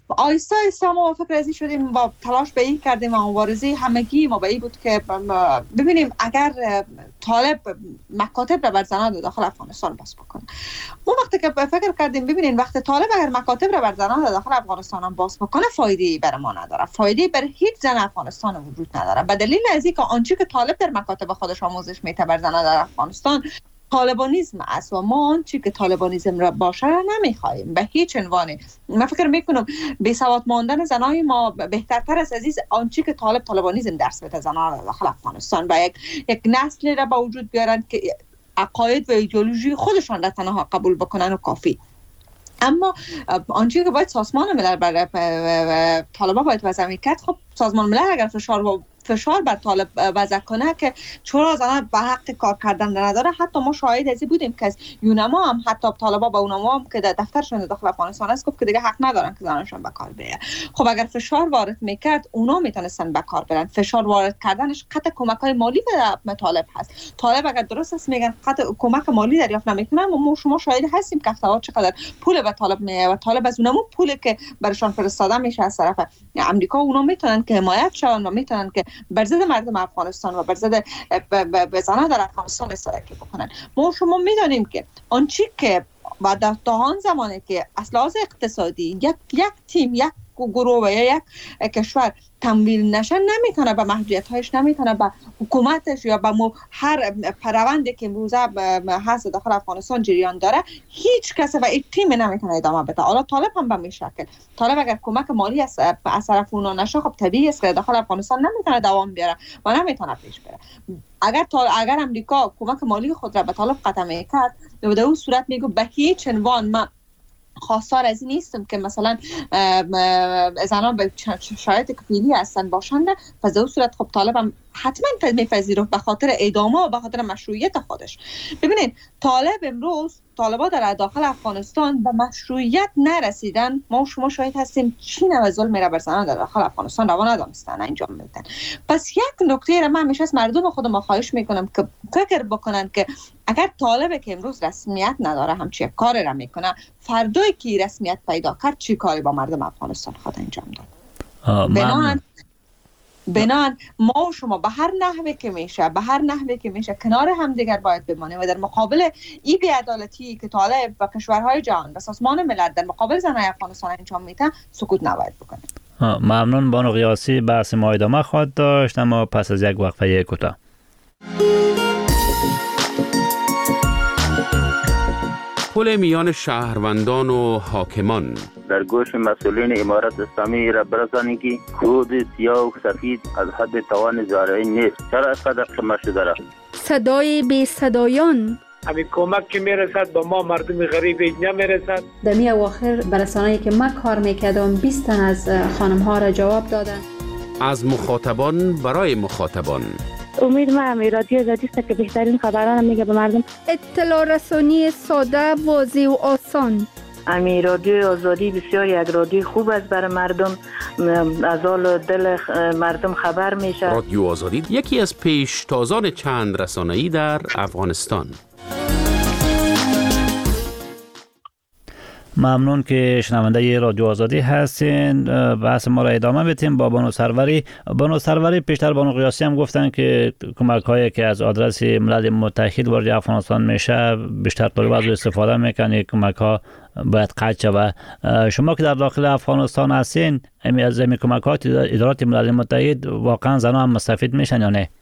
Speaker 7: آیسته آیسته ما فکر ازی شدیم با تلاش به این کردیم و مبارزه همگی ما به این بود که ببینیم اگر طالب مکاتب را بر زنان داخل افغانستان باز بکنه. ما وقتی که فکر کردیم ببینین وقتی طالب اگر مکاتب را بر زنان داخل افغانستان باز بکنه فایده‌ای برای ما نداره، فایده‌ای برای هیچ زن افغانستان وجود نداره. به دلیل از اینکه آنچه که طالب در مکاتب خودش آموزش میده بر زنان در افغانستان طالبانیزم است و ما آنچه که طالبانیزم را باشه را نمیخواهیم به هیچ عنوان. من فکر میکنم بی سواد ماندن زنای ما بهترتر است عزیز آنچه که طالبانیزم درس بده زنان داخل افغانستان و یک نسلی را به وجود بیارن که عقاید و ایدئولوژی خودشان را تنها قبول بکنن و کافی. اما آنچه که باید سازمان ملل برای طالبان باید وضع میکرد، خب سازمان ملل اگر فشار بر طالب وضع کنه که چرا زنان به حق کار کردن نداره. حتی ما شاهد ازی بودیم که از یونما هم حتی طالبا با اونما هم که دفترشون داخل افغانستان است گفت که دیگه حق ندارن که زنانشون به کار بیارن. خب اگر فشار وارد میکرد اونا میتونستن به کار برن. فشار وارد کردنش قطع کمک‌های مالی به طالب هست. طالب اگر درست است میگن قطع کمک مالی دریافت نمیکنن، ما شما شاهد هستیم که افتاد چقدر پول به طالب میاد و طالب از اونمو پولی که برشان فرستاده میشه از طرف امریکا اونا میتونن که حمایت شون و میتونن که بر ضد مردم افغانستان و بر ضد زنان در افغانستان استفاده بکنن. ما شما میدانیم که آنچه که بعد تا آن زمانی که اصلاحات اقتصادی یک تیم یک گروه و یک کشور تمویل نشه نمیتونه به محدودیت‌هایش، نمیتونه به حکومتش یا به هر پروندی که امروزه هست داخل افغانستان جریان داره هیچ کس و این تیم نمیتونه ادامه بده. حالا طالب هم به این شکل، طالب اگر کمک مالی از طرف اونا نشه خب طبیعی است که داخل افغانستان نمیتونه دوام بیاره و نمیتونه پیش بره. اگر امریکا کمک مالی خود را به طالب قطع میکرد در اون صورت میگه به هیچ عنوان من خواستار از این نیستم که مثلا زنان به شرایط کفیلی هستن باشند. و در اون صورت خب طالب هم حتما میپذیره به خاطر ادامه و به خاطر مشروعیت خودش. ببینید طالب امروز طالبا در داخل افغانستان به مشروعیت نرسیدن. ما شما شاهد هستیم چین و ظلم را بر زنان در داخل افغانستان روا ندانستن انجام میدن. پس یک نکته را من همیشه از مردم خودم خواهش میکنم که فکر بکنن که اگر طالب که امروز رسمیت نداره همچین کار را میکنه، فردایی که رسمیت پیدا کرد چی کاری با مردم افغانستان خود انجام داد. بنان ما و شما به هر نحوی که میشه کنار هم دیگر باید بمانیم و در مقابل این بی‌عدالتی که طالب و کشورهای جهان و سازمان ملل در مقابل زنان افغانستان انجام میدن سکوت نباید بکنیم.
Speaker 2: ممنون بانو قیاسی. بحث ما ادامه خواهد داشت اما پس از یک وقفه کوتاه.
Speaker 9: پل میان شهروندان و حاکمان
Speaker 10: در گوش مسئولین امارت اسلامی را برسانید که کود سیاه و سفید از حد توان زارعی نیست. چرا اینقدر قمه شده را؟
Speaker 11: صدای بی صدایان
Speaker 12: همین کمک که میرسد به ما مردم غریب نمیرسد.
Speaker 13: در می اواخر برسانه‌ای که من کار میکردم 20 تن از خانم ها را جواب دادن.
Speaker 9: از مخاطبان برای مخاطبان.
Speaker 14: امید من رادیو آزادی است که بهترین خبران میگه به مردم.
Speaker 11: اطلاع رسانی ساده، واضح و آسان.
Speaker 15: امی رادیو آزادی بسیار یک رادیو خوب است برای مردم، از حال دل مردم خبر میشه.
Speaker 9: رادیو آزادی یکی از پیشتازان چند رسانه‌ای در افغانستان.
Speaker 2: ممنون که شنونده رادیو آزادی هستین. بحث ما را ادامه بدیم با بانو سروری. پیشتر بانو قیاسی هم گفتن که کمک هایی که از آدرس ملل متحد وارد افغانستان میشه بیشتر طالب از استفاده میکنن، کمک ها باید قطع شود. شما که در داخل افغانستان هستین از این کمک ها ادارات ملل متحد واقعا زنان هم مستفید میشن یا نه؟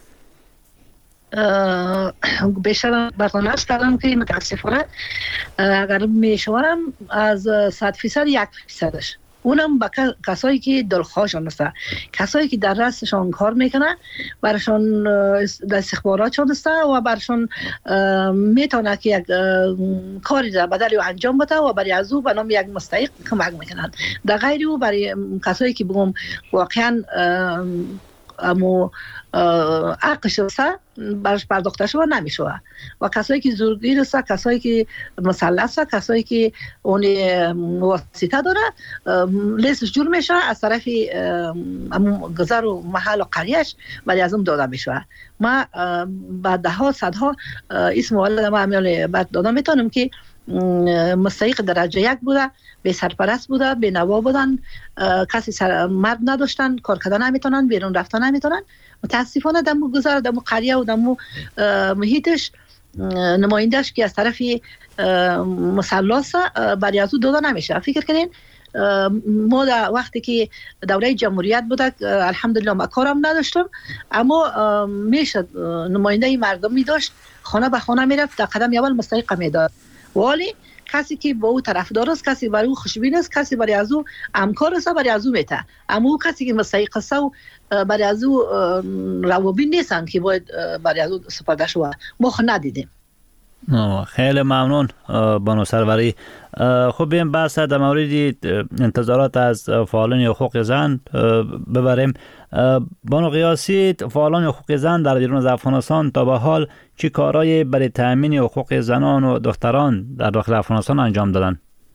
Speaker 8: بیشتر برنامه کردم که متاسفانه اگر میشورم از 100% 1%، اونم با کسایی که دلخواهشان است، کسایی که در رأسشان کار میکنه، برشان استخباراتشان است و برشان میتونه که یک کاری را بدلی و انجام بده و برای از او به نام یک مستحق کمک میکنند. در غیر او برای کسایی که بگم واقعا امو عقش است برش پرداخته شده نمیشه و کسایی که زورگیر است، کسایی که مسلح است، کسایی که اون واسطه داره لیستش جور میشه از طرف گذر و محل و قریش ولی از اون داده میشه. ما بعد ده ها صدها اسم والد ما امیال بعد داده میتونم که مستحق درجه 1 بوده، بی سرپرست بوده، بی نوا بودن، کسی مرد نداشتن، کار کردن نمیتونن، بیرون رفتن نمیتونن. متاسفانه دمو گذار دمو قریه و دمو محیطش نمایندهش که از طرف مثلث برای ازو داده نمیشه. فکر کنین ما در وقتی که دوره جمهوریت بوده الحمدلله ما کارم نداشتم، اما میشه نماینده مردمی داشت، خانه به خانه میرفت، در قدم اول مستحق میداد، ولی کسی که با او طرفدار است، کسی برای او خوشبین است، کسی برای از او همکار است، برای از او میته، اما او کسی که مستحق است و برای از او روابین نیستن که باید برای از او سپرده شود، ما ندیدیم.
Speaker 2: خیلی ممنون بانو سروری. خب بیم بحث در مورد انتظارات از فعالان حقوق زن ببریم. بانو قیاسی، فعالان حقوق زن در بیرون از افغانستان تا به حال چه کارهایی برای تامین حقوق زنان و دختران در داخل افغانستان انجام دادن؟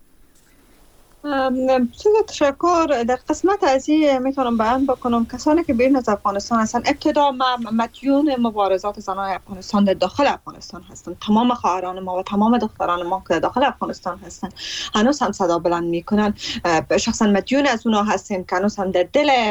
Speaker 7: تشکر. در قسمت از این میتونم بیان بکنم کسانی که بیرون از افغانستان هستن، ابتدا مدیون مبارزات زنان افغانستان در داخل افغانستان هستن. تمام خواهران ما و تمام دختران ما که داخل افغانستان هستن هنوز هم صدا بلند میکنن. شخصا مدیون از اونها هستیم که هنوز هم در دل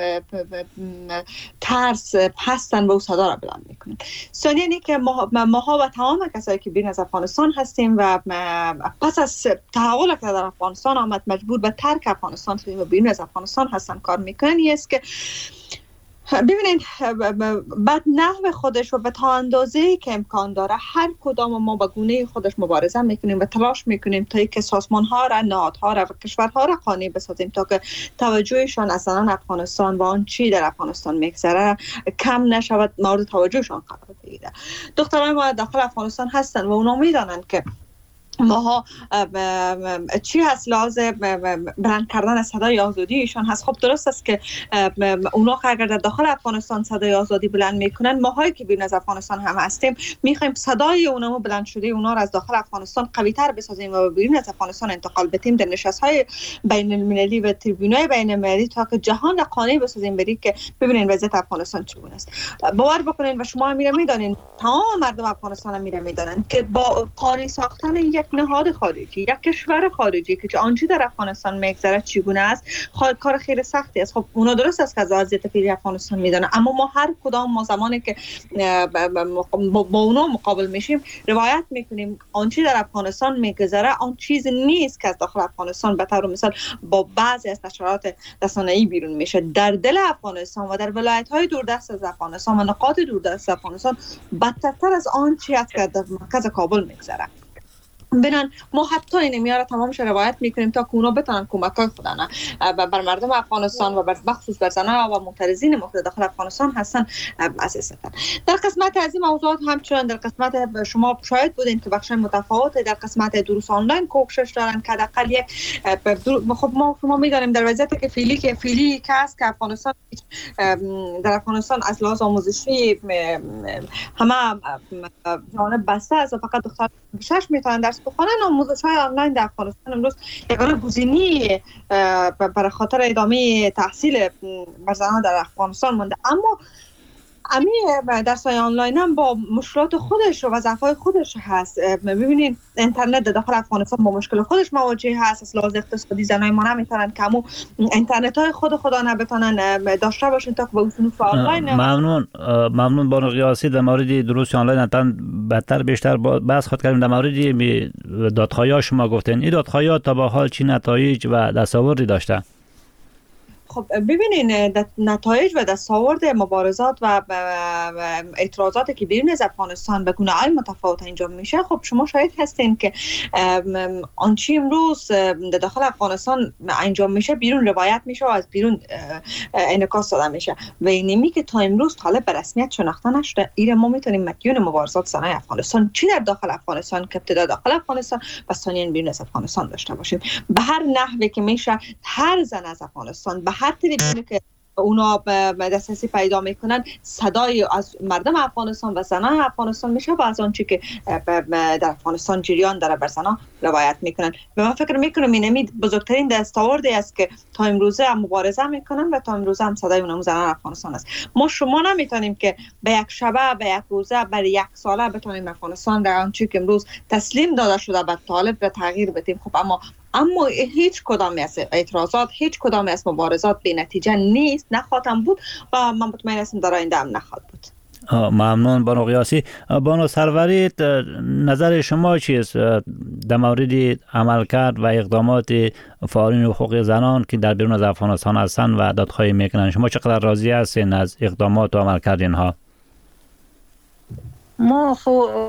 Speaker 7: ترس هستن و او صدا را بلند میکنن. ثانیاً اینه که ماها و تمام کسایی که بیرون از افغانستان هستیم و پس از تحول که در افغانستان آمد مجبور به ترک افغانستان شدیم و بیرون از افغانستان هستن کار میکنن، این است که ببینید بعد نحو خودش و به تا اندازه‌ای که امکان داره هر کدام ما به گونه خودش مبارزه میکنیم و تلاش میکنیم تا اینکه سازمان‌ها را، نهادها را و کشورها را قانع بسازیم تا که توجهشان از زنان افغانستان و آن چی در افغانستان میگذره کم نشود، مورد توجهشان قرار بگیره. دختران ما داخل افغانستان هستن و اونا میدانند که ماها چی هست لازم بلند کردن صدای آزادیشان هست. خب درست است که اونا اگر در داخل افغانستان صدای آزادی بلند میکنن، ماهایی که بیرون از افغانستان هم هستیم میخوایم صدای اونا بلند شده اونا را از داخل افغانستان قوی تر بسازیم و بیرون از افغانستان انتقال بدیم در نشست‌های بین المللی و تریبیون‌های بین المللی تا که جهان را قانع بسازیم بری که ببینین وضعیت افغانستان چگونه است. باور بکنین و شما هم میدانین، تمام مردم افغانستان هم میدانن که با قانع ساختن یک نهاد خارجی، یک کشور خارجی که آنچه در افغانستان میگذره چگونه است، کار خیلی سختی است. خب اونا درست است که از وضعیت فعلی افغانستان میدونن، اما ما هر کدام ما زمانی که با اونا مقابل میشیم روایت میکنیم آنچه در افغانستان میگذره آن چیز نیست که از داخل افغانستان به طور مثال با بعضی از نشرات رسانه‌ای بیرون میشه. در دل افغانستان و در ولایت‌های دوردست از افغانستان و نقاط دوردست از افغانستان بدتر از آن چیزی است که در مرکز کابل میگذره. بنان ما حتی این میاره تمامش روایت میکنیم تا که اونا بتونن کمکای خودانه بر مردم افغانستان و بخصوص بر زنان و معترضین مختلف داخل افغانستان هستن اساس کردن. در قسمت از این موضوعات همچنان در قسمت شما شاید بودین که بخش متفاوت در قسمت دروس آنلاین کوشش دارن که حداقل یک خب ما میدونیم در وضعیتی که فعلی که است که افغانستان در افغانستان از لحاظ آموزشی همه جانب بسته است و فقط دختران 6 میتونن درس بخونن. آموزش‌های آنلاین در افغانستان امروز یگانه گزینه برای خاطر ادامه تحصیل بر زنان در افغانستان مونده، اما درس‌های آنلاین هم با مشکلات خودش و ضعف‌های خودش هست. ببینید اینترنت در داخل افغانستان با مشکل خودش مواجه هست. از لحاظ اقتصادی زنای ما نمیتونن که همون اینترنت‌های خدا نبتونن داشته باشن تا که با صنوف آنلاین.
Speaker 2: ممنون بانو قیاسی. در مورد دروس آنلاین حتما بیشتر بحث خود کردیم. در مورد دادخواهی شما گفتین این دادخواهی تا به حال چی نتایج و دستاوردی داشته؟
Speaker 7: خب ببینین نتایج و دستاورد مبارزات و اعتراضاتی که بیرون از افغانستان به گونه‌های متفاوت انجام میشه، خب شما شاید هستین که آنچه امروز در داخل افغانستان انجام میشه بیرون روایت میشه و از بیرون انعکاس داده میشه و اینمی که تا امروز طالب به رسمیت شناخته نشده. این ما میتونیم مدیون مبارزات زنان افغانستان چی در داخل افغانستان که ابتدا داخل افغانستان و ثانیاً بیرون از افغانستان داشته باشیم. به هر نحوی که میشه هر زن از افغانستان به هر تریبونی که اونا دسترسی پیدا میکنن، صدای از مردم افغانستان و زنان افغانستان میشه و از آنچه که در افغانستان جریان داره بر زنان روایت میکنن. و من فکر میکنم این بزرگترین دستاوردی است که تا امروزه هم مبارزه میکنن و تا امروزه هم صدای اونم زنان افغانستان است. ما شما نمیتونیم که به یک شبه، به یک روزه، برای یک ساله بتونیم افغانستان در آنچه که امروز تسلیم داده شده به طالب و تغییر بدیم. خب اما هیچ کدام از اعتراضات، هیچ کدام از مبارزات به نتیجه نیست، نخواهد بود و من مطمئن هستم در آینده هم نخواهد بود.
Speaker 2: ممنون بانو قیاسی. بانو سروری، نظر شما چیست در مورد عملکرد و اقدامات فعالین حقوق زنان که در بیرون از افغانستان هستند و دادخواهی میکنند؟ شما چقدر راضی هستین از اقدامات و عملکرد اینها؟
Speaker 8: ما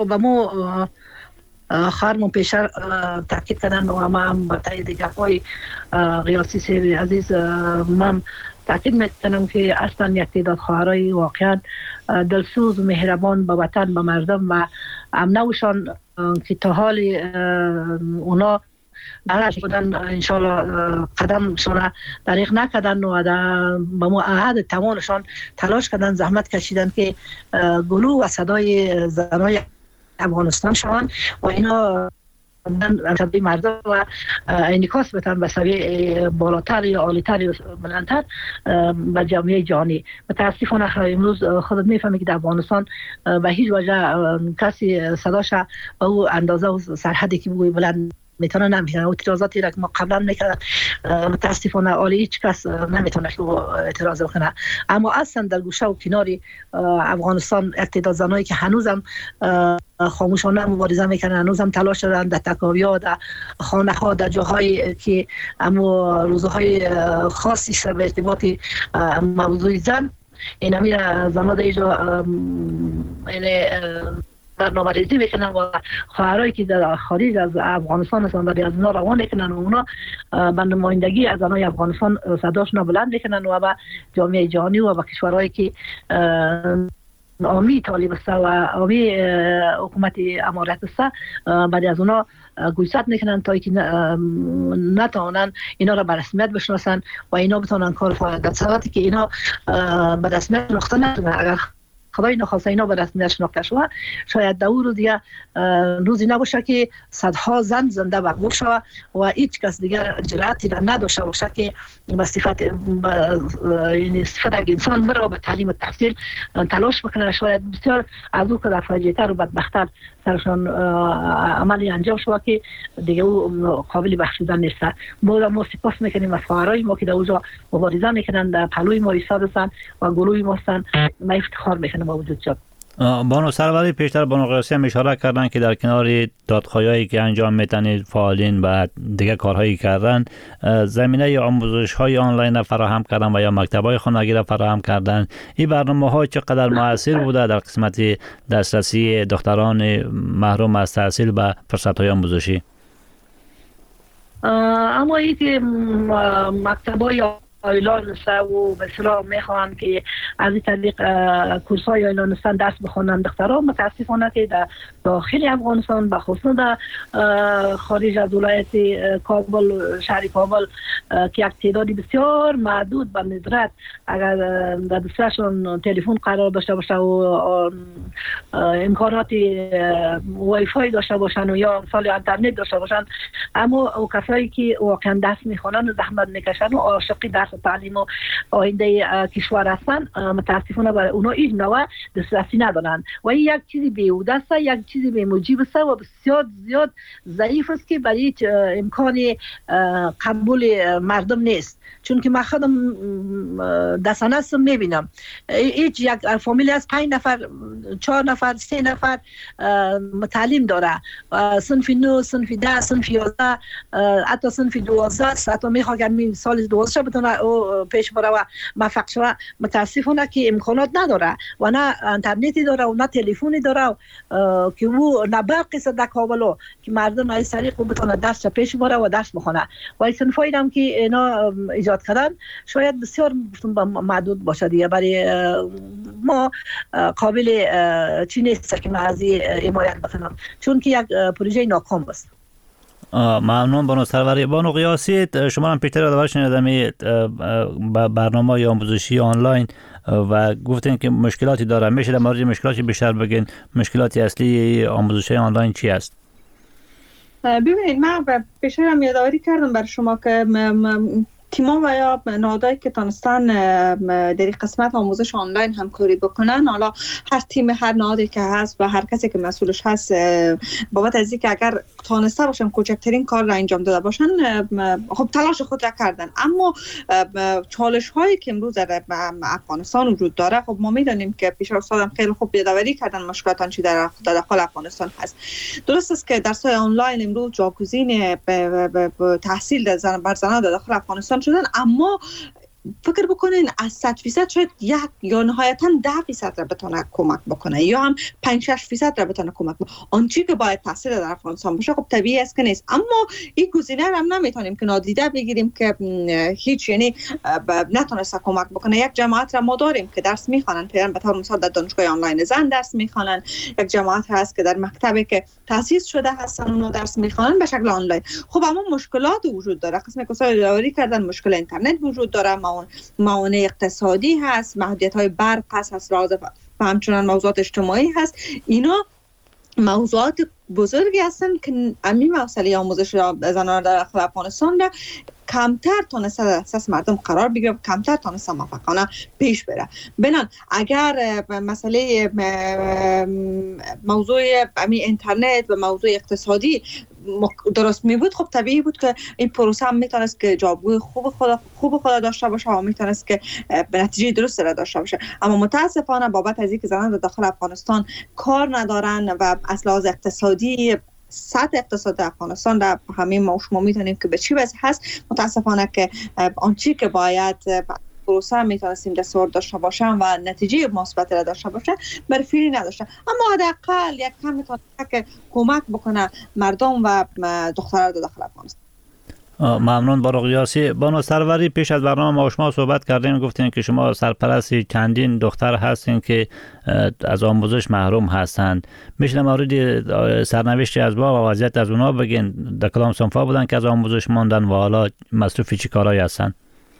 Speaker 8: خواهرمون پیشتر تاکید کردن و ما هم با تایید گپ‌های قیاسی سیری عزیز من تاکید میکنم که اصلا یک تعداد خواهرای واقعا دلسوز و مهربان به وطن، به مردم و امنوشان که تا حال اونا برش بودن انشالله قدمشون دریغ نکردن و به معهد توانشان تلاش کردن، زحمت کشیدن که گلو و صدای زنای افغانستان شوند و اینا صدای مردم و انعکاس بتن به سویه بالاتر یا عالیتر یا بلندتر به جامعه جهانی. متاسفانه امروز خودت میفهمی که در افغانستان به هیچ وجه کسی صداش به او اندازه و سرحدی که بگوی بلند میتونه نمیتونه. اعتراضاتی را که ما قبلا میکردن متاسفانه عالی هیچ کس نمیتونه که اعتراض بکنه. اما اصلا در گوشه و کناری افغانستان تعداد زنایی که هنوزم خاموشانه مبارزه میکنن، هنوزم تلاش دارن در تکاویا، در خانه ها، در جاهایی که اما روزهای خاصی سر به ارتباط موضوع زن این همین زمان در اینجا برنامه ریزی میکنن و خواهرایی که در خارج از افغانستان هستن ولی از اونا روان میکنن و اونا به نمایندگی از زنای افغانستان صداشون بلند میکنن و به جامعه جهانی و به کشورهایی که آمی طالب است و آمی حکومت امارت است بعد از اونا گوشزد میکنن تا اینکه نتوانن اینا را به رسمیت بشناسن و اینا بتونن کار فعالیت سواتی که اینا به رسمیت نخته نتونن. اگر خدای نخواسته اینا به رسمیت شناخته شود شاید در روز دیگه روزی نباشه که صدها زن زنده بقبول شود و هیچ کس دیگر جرأتی را نداشته باشه که به صفت یک انسان برای به تعلیم و تحصیل تلاش بکنه. شاید بسیار از او که در فاجعه‌تر و بدبخت‌تر سرشان عملی انجام شود که دیگه او قابل بخشودن نیست. ما سپاس میکنیم از خواهرای ما که در اونجا مبارزه میکنن، در پلوی ما ایستادن و گلوی ما هستن. ما افتخار میکنیم با وجود شد.
Speaker 2: بانو سروری، پیشتر بانو قیاسی هم اشاره کردن که در کنار دادخواهی که انجام میتن فعالین و دیگه کارهایی کردن، زمینه آموزش‌های آنلاین فراهم کردن و یا مکتب‌های خانگی را فراهم کردن. این برنامه‌ها چقدر مؤثر بوده در قسمت دسترسی دختران محروم از تحصیل به فرصت‌های آموزشی؟
Speaker 8: اما این که مکتب‌های اعلان است و به اصطلاح میخوان که از این طریق کورس‌های اعلان است درس بخونن دخترها. متاسفانه که در داخل افغانستان به خصوص در خارج از ولایت کابل، شهر کابل که یک تعدادی بسیار محدود به ندرت اگر در دستشون تلفن قرار داشته باشه و امکانات وای فای داشته باشن و یا امثال اینترنت داشته باشن، اما او کسایی که واقعا درس میخونن و زحمت میکشن و عاشق درس و تعلیم و آینده کشور هستن، متاسفانه برای اونا این نوع دسترسی ندارن و این یک چیزی بیهوده است، یک چیزی بی موجب است و بسیار زیاد ضعیف است که برای امکان قبول مردم نیست. چون که من خودم دستانه هستم میبینم هیچ یک فامیلی از 5 نفر 4 نفر 3 نفر تعلیم داره، صنف 9 صنف 10 صنف 11 حتی صنف 12 حتی میخواد که سال 12 بتونه او پیش بره و موفق شود. متاسفانه که امکانات نداره و نه اینترنتی داره و نه تلفنی داره که او نه برق است در کابل که مردم از طریق بتونه درس پیش بره و درس بخونه. و این صنفایی هم که اینا ایجاد کردن شاید بسیار محدود باشه دیگه، برای ما قابل چی نیست که من از حمایت بکنم چون که یک پروژه ناکام است.
Speaker 2: ممنون بانو سروری. بانو قیاسی، شما هم پیشتر داور شنیدم برنامه آموزشی آنلاین و گفتین که مشکلاتی داره. میشه در مورد مشکلاتی بیشتر بگین؟ مشکلات اصلی آموزشی آنلاین چی است؟
Speaker 7: ببینید، من پیشتر هم یادآوری کردم بر شما که تیما و یا نهادهایی که تانستن در این قسمت آموزش آنلاین همکاری بکنن، حالا هر تیم، هر نهادی که هست و هر کسی که مسئولش هست، بابت از اینکه اگر تانسته باشن کوچکترین کار را انجام داده باشن، خب تلاش خود را کردن. اما چالش هایی که امروز در افغانستان وجود داره، خب ما میدونیم که پیش استادم خیلی خوب یادآوری کردن مشکلات چی در داخل افغانستان هست. درست است که درس‌های آنلاین امروز جاگزین تحصیل بر زنان در داخل افغانستان شدن، اما فکر بکنین از 100% شاید 1 یا نهایتاً 10% را بتونه کمک بکنه، یا هم 5-6% را بتونه کمک بکنه. آنچه که باید تحصیل در افغانستان باشه خب طبیعی است که نیست، اما این گزینه را هم نمیتونیم که نادیده بگیریم که هیچ، یعنی نتونسته کمک بکنه. یک جماعت را ما داریم که درس میخوانن، به طور مثال در دانشگاه آنلاین زن درس میخوانن. یک جماعت هست که در مکتبی که تأسیس شده هستن اونها درس میخوانن به شکل آنلاین. خب اما مشکلات وجود داره. قسم کسایی یادآوری کردن مشکل اینترنت وجود داره، موانع اقتصادی هست، محدودیت‌های برق هست و همچنان موضوعات اجتماعی هست. اینا موضوعات بزرگی هستن که امی مسئله آموزش زنان در افغانستان را کمتر تونسته در اساس مردم قرار بگیره، کمتر تونسته موفقانه پیش بره. بنان اگر مسئله موضوع امی اینترنت و موضوع اقتصادی درست می بود، خب طبیعی بود که این پروسه هم میتونست که جوابگوی خوب خود داشته باشه و میتونست که به نتیجه درست را داشته باشه. اما متاسفانه بابت از اینکه زنان در داخل افغانستان کار ندارن و از لحاظ اقتصادی سطح اقتصاد افغانستان را همین ما شما میتونیم که به چی وضع هست، متاسفانه که آنچه که باید پروسه میتونستیم دستور داشته باشن و نتیجه مثبت را داشته باشن بر فعلی نداشته. اما حداقل یک کم میتونه که کمک بکنه مردم و دختران داخل افغانستان.
Speaker 2: ممنون بانو قیاسی. بانو سروری، پیش از برنامه ما شما صحبت کردین، گفتین که شما سرپرست چندین دختر هستین که از آموزش محروم هستند. میشه مورد سرنوشتی از با و وضعیت از اونا بگین؟ در کدام صنفا بودن که از آموزش ماندن و حالا مصروف چی کارایی هستن؟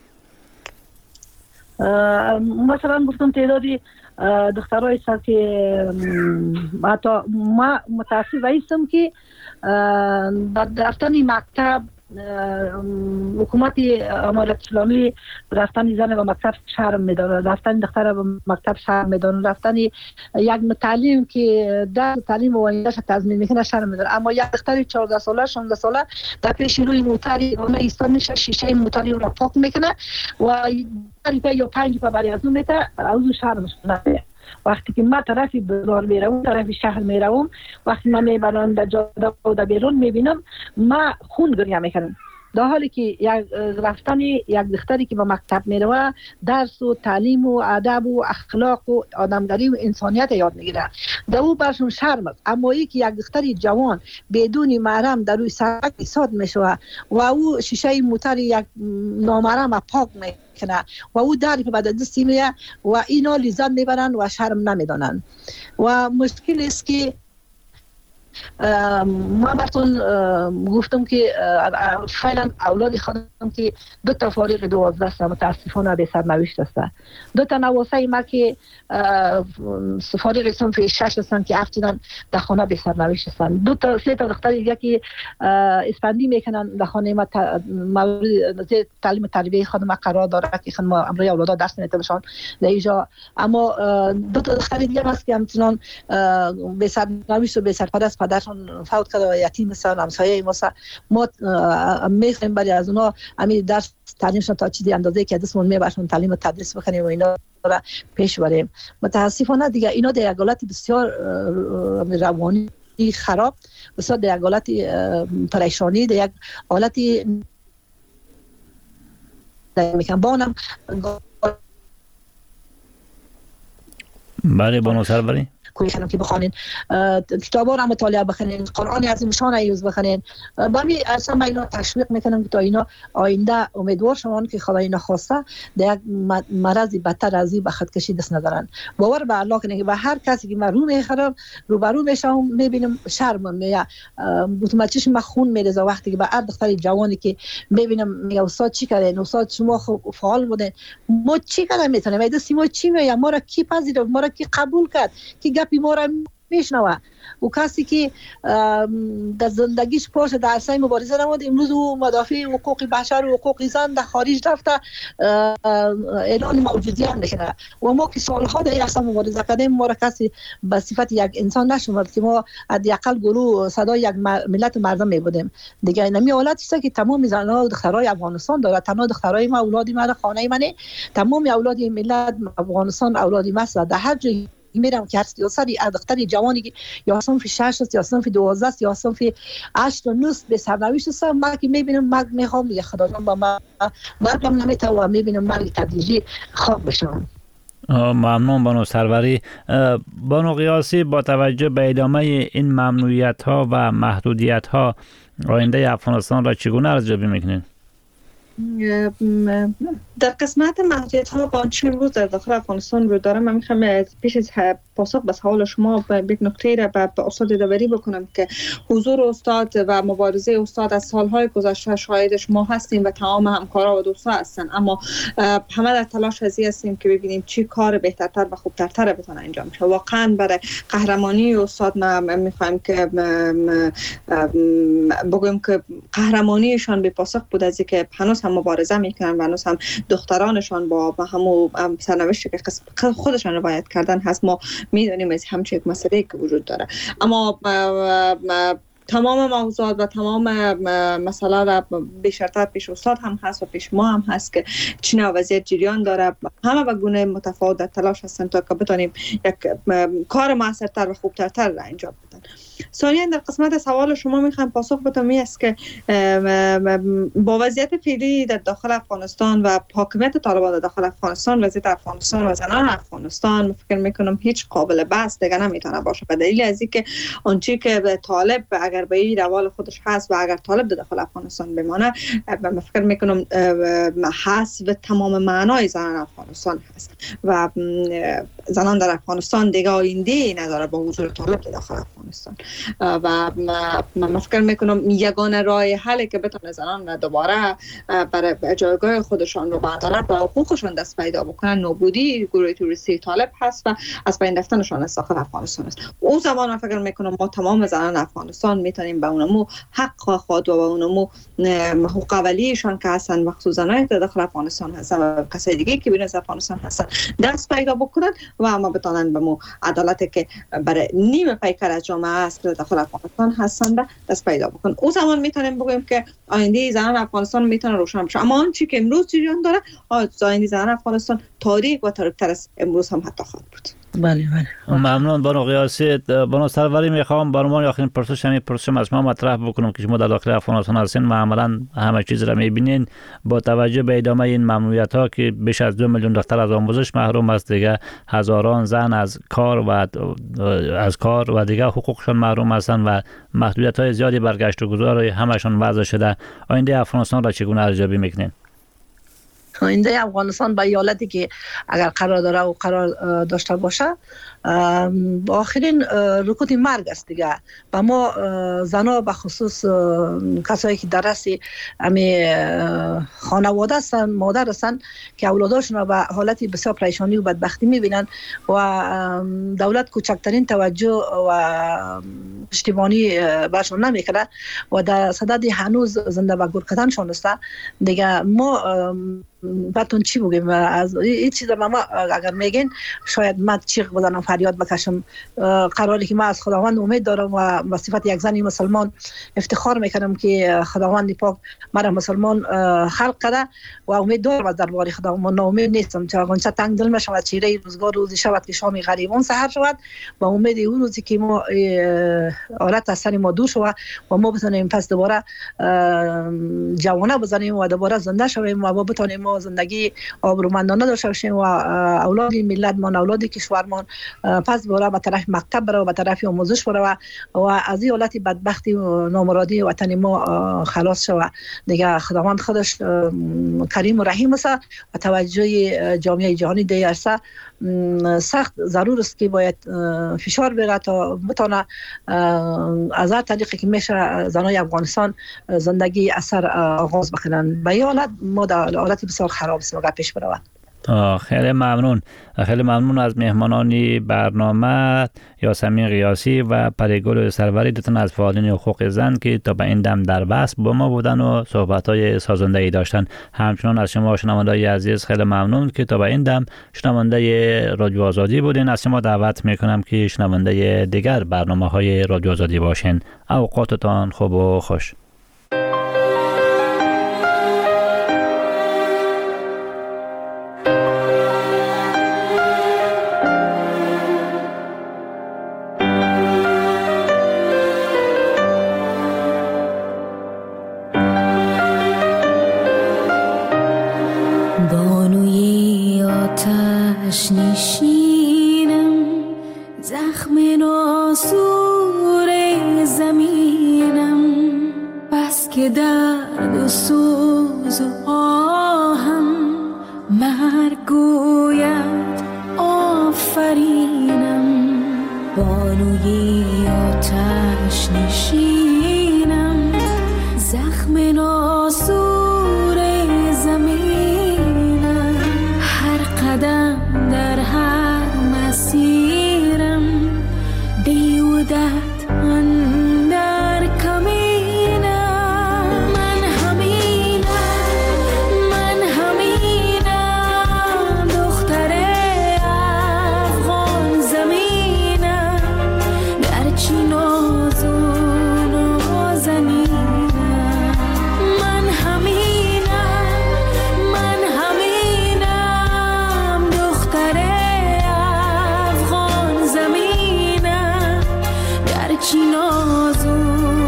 Speaker 8: مثلا گفتم تعدادی دخترای هستن که حتی ما متاسف هستم که در رفتن مکتب حکومت امارت اسلامی رفتن زن و مکتب شرم میداره، رفتن دختر و مکتب شرم میداره، رفتن یک تعلیم که در تعلیم و آیندهش تضمین میکنه شرم میداره. اما یک دختر 14 ساله 16 ساله در پیش روی موتری اون ایستان میشه، شیشه موتری رو پاک میکنه و 10 یا 5 پا برای از اون میته، از شرمش نمیاد. وقتی که ما طرفی بازار میروم، طرفی شهر میروم، وقتی من میبرم در جاده و در بیرون میبینم، ما خون گریه میکنم. در حالی که یک رفتن یک دختری که به مکتب میروه درس و تعلیم و ادب و اخلاق و آدمگری و انسانیت یاد میگیره، در او برشون شرم است. اما ای که یک دختری جوان بدون محرم در روی سړک ایستاد میشوه و او شیشه موتر یک نامحرم پاک میکنه و او داری که بعد دستی میه و اینا لذت میبرن و شرم نمیدانن. و مشکل است که ما براتون گفتم که فعلا اولاد خودم که 2 تا فارغ 12 است، متاسفانه به سرنوشت است. 2 تا نواسه ما که فارغ صنف 6 هستند که افتادن در خانه به سرنوشت هستند. 2 تا 3 تا دختر دیگه که اسپندی میکنن در خانه ما مورد تعلیم تربیه خودم قرار داره که خانم امروی اولادا درس میتونن در اینجا. اما 2 تا دختر دیگه هست که همچنان به سرنوشت و به سرپرست پدرشون فوت کرده و یتیم هستن، همسایه ما میخوایم برای از اونا همین درس تعلیمشون تا چیزی اندازه که دستمون میبرشون تعلیم و تدریس بکنیم و اینا را پیش بریم. متاسفانه دیگه اینا در یک حالت بسیار روانی خراب، بسیار در یک حالت پریشانی، در یک حالت میکنم بانم.
Speaker 2: بله بانو سروری.
Speaker 8: کوشش کنم که بخونین، کتابا را مطالعه بکنین، قرآن عظیمشان ایوز بخونین. با می اصلا اینا تشویق میکنم که تا اینا آینده امیدوار شوند که خدای نخواسته در یک مرض بدتر از این به خودکشی دست ندارن. باور به الله کنه که به هر کسی که من روبرو میشم میبینم شرم میاد، متوجهش من خون میریزه وقتی که به هر دختر جوانی که میبینم میگه استاد چی کردین، استاد شما فعال بودین، ما چی کردیم میتونیم ایده سیما چی میگه، ما را کی پذیرفت، ما را کی قبول کرد، کی گپی ما را میشنوه. و کسی که در زندگیش پاش در عرصه مبارزه نمود، امروز او مدافع حقوق بشر و حقوق زن در خارج رفته اعلان موجودیت میکنه و ما که سالها در این عرصه مبارزه کردیم ما را کسی به صفت یک انسان نشمرد که ما حداقل گروه صدای یک ملت مردم میبودیم دیگه. اینمی حالتی است که تمام زنها و دخترای افغانستان داره، تنها دخترای ما اولاد من خانه منه، تمام اولاد ملت افغانستان اولاد ما است. در هر جای میرم که هر سیاستی دختری جوانی که یا صنف 6 است یا صنف 12 است یا صنف 8 و 9 به سرنوشت است، ما که میبینم مرگ میخوام دیگه خدایان با ما مرگم نمیتونه و میبینم مرگ تدریجی خواب بشم.
Speaker 2: ممنون بانو سروری. بانو قیاسی، با توجه به ادامه این ممنوعیت ها و محدودیت ها آینده افغانستان را چگونه ارزیابی میکنین؟
Speaker 7: در قسمت محدودیت ها با چه روز در داخل افغانستان رو دارم، من میخوام پیش از پاسخ به سوال شما به یک نکته را به استاد یادآوری بکنم که حضور استاد و مبارزه استاد از سالهای گذشته شاهدش ما هستیم و تمام همکارا و دوستا هستن، اما همه در تلاش از این هستیم که ببینیم چی کار بهترتر و خوبتر بتونه انجام شه. واقعا برای قهرمانی استاد ما میخوایم که بگویم که قهرمانیشان به پاسخ بود از اینکه هنوز هم مبارزه میکنن و هنوز هم دخترانشان با همون سرنوشتی که خودشان روایت کردن هست. ما میدونیم از همچین یک مسئله که وجود داره، اما تمام موضوعات و تمام مسئله را بیشتر پیش استاد هم هست و پیش ما هم هست که چین وضعیت جریان داره، همه به گونه متفاوت در تلاش هستن تا که بتونیم یک کار موثرتر و خوبتر را انجام بدن. ثانیاً در قسمت سوال شما میخوام پاسخ بدم است که با وضعیت فعلی در داخل افغانستان و حاکمیت طالبان در داخل افغانستان، وضعیت افغانستان و زنان افغانستان فکر میکنم هیچ قابل بحث دیگه نمیتونه باشه، به دلیل از اینکه آنچه که طالب اگر به این روال خودش هست و اگر طالب در داخل افغانستان بمانه، من فکر میکنم حذف تمام معنای زنان افغانستان هست و زنان در افغانستان دیگه آینده نداره با حضور طالب در داخل افغانستان و من فکر میکنم یگانه راه حلی که بتونه زنان دوباره برای جایگاه خودشان رو به عدالت و حقوقشان دست پیدا بکنن نابودی گروه توریستی طالب هست و از بین رفتنشان از داخل افغانستان است. اون زمان من فکر میکنم ما تمام زنان افغانستان میتونیم به اونمو حق خود و به اونمو حقوق اولیه‌شان که هستن و خصوصا زنای در داخل افغانستان هستن و کسای دیگه که بیرون از افغانستان هستن دست پیدا بکنن و ما بتونن به مو عدالتی که برای نیم پیکر از جامعه است در داخل افغانستان هستن دست پیدا بکنن. اون زمان میتونیم بگیم که آینده زنان افغانستان میتونه روشن بشه. اما آنچه که امروز جریان داره آینده زنان افغانستان تاریک و تاریک‌تر از امروز هم حتی خواهد بود.
Speaker 8: بله.
Speaker 2: ممنون بانو قیاسی. بانو سروری میخوام برمان آخرین پرسش از ما مطرح بکنم که شما در داخل افغانستان هستین و عملا همه چیز را میبینین. با توجه به ادامه این ممنوعیت ها که بیش از 2 میلیون دختر از آموزش محروم است، دیگه هزاران زن از کار و دیگه حقوقشان محروم هستند و محدودیت های زیادی برگشت و گذار همشان وضع شده، آینده افغانستان را چگونه ارزیابی میکنین؟
Speaker 8: آینده افغانستان به حالتی که اگر قرار داره و قرار داشته باشه آخرین رکود مرگ است دیگه. و ما زنا به خصوص کسایی که در رأس خانواده هستن، مادر هستن که اولاداشون را به حالتی بسیار پریشانی و بدبختی میبینن و دولت کوچکترین توجه و پشتیبانی برشون نمیکنه و در صدد هنوز زنده و گور کردنشون است دیگه. ما باتون چی بگیم از این چیزا ما اگر میگین شاید من چیغ بزنم فریاد بکشم. قراری که ما از خداوند امید دارم و به صفت یک زنی مسلمان افتخار میکنم که خداوند پاک مرا مسلمان خلق کرده و امید دارم از دربار خداوند. ناامید نیستم چه آنچه تنگ دل میشم چهره روزگار روزی شود که شام غریبان سحر شود و امید اون روزی که ما آلت از سر ما دور شود و ما بتونیم پس دوباره جوانه بزنیم و دوباره زنده شویم و ما بتونیم ما زندگی آبرومندانه داشته باشیم و اولاد ملت ما، اولاد کشورمان پس بره به طرف مکتب بره و به طرف آموزش بره و از این حالت بدبختی و نامرادی وطن ما خلاص شود. دیگه خداوند خودش کریم و رحیم است و توجه جامعه جهانی دیگر است. سخت ضرور است که باید فشار بره تا بتونه از هر طریقی که میشه زنای افغانستان زندگی اثر آغاز بکنن. به این حالت ما در حالت بسیار خراب است و پیش برود.
Speaker 2: خیلی ممنون از مهمانان برنامه یاسمین قیاسی و پریگل سروری، دوتون از فعالین حقوق زن که تا به این دم در بحث با ما بودن و صحبت‌های سازنده‌ای داشتن. همچنان از شما شنونده‌های عزیز خیلی ممنون که تا به این دم شنونده رادیو آزادی بودین. از شما دعوت میکنم که شنونده دیگر برنامه‌های رادیو آزادی باشین. اوقاتتان خوب و خوش.
Speaker 16: نشینم زخم ناسور زمینم، بس که درد و سوز و آهم مرگ گوید آفرینم. بانوی آتش نشینم زخم ناسور زمینم، هر قدم در هر مسیرم بیودت اندر کمینم. من همینم دختر افغان زمینم، گرچه ناز و نازنینم. من همینم دختر افغان زمینم، گرچه ناز و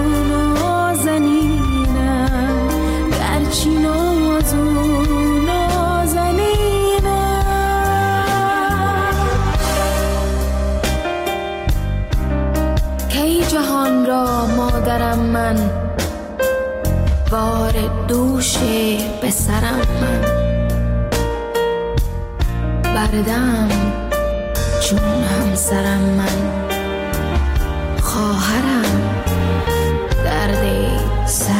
Speaker 16: نازنینم، گرچه ناز و نازنینم. کی جهان را مادرم من، بار دوش به سرم من، بردم چون همسرم من، خواهرم درد سر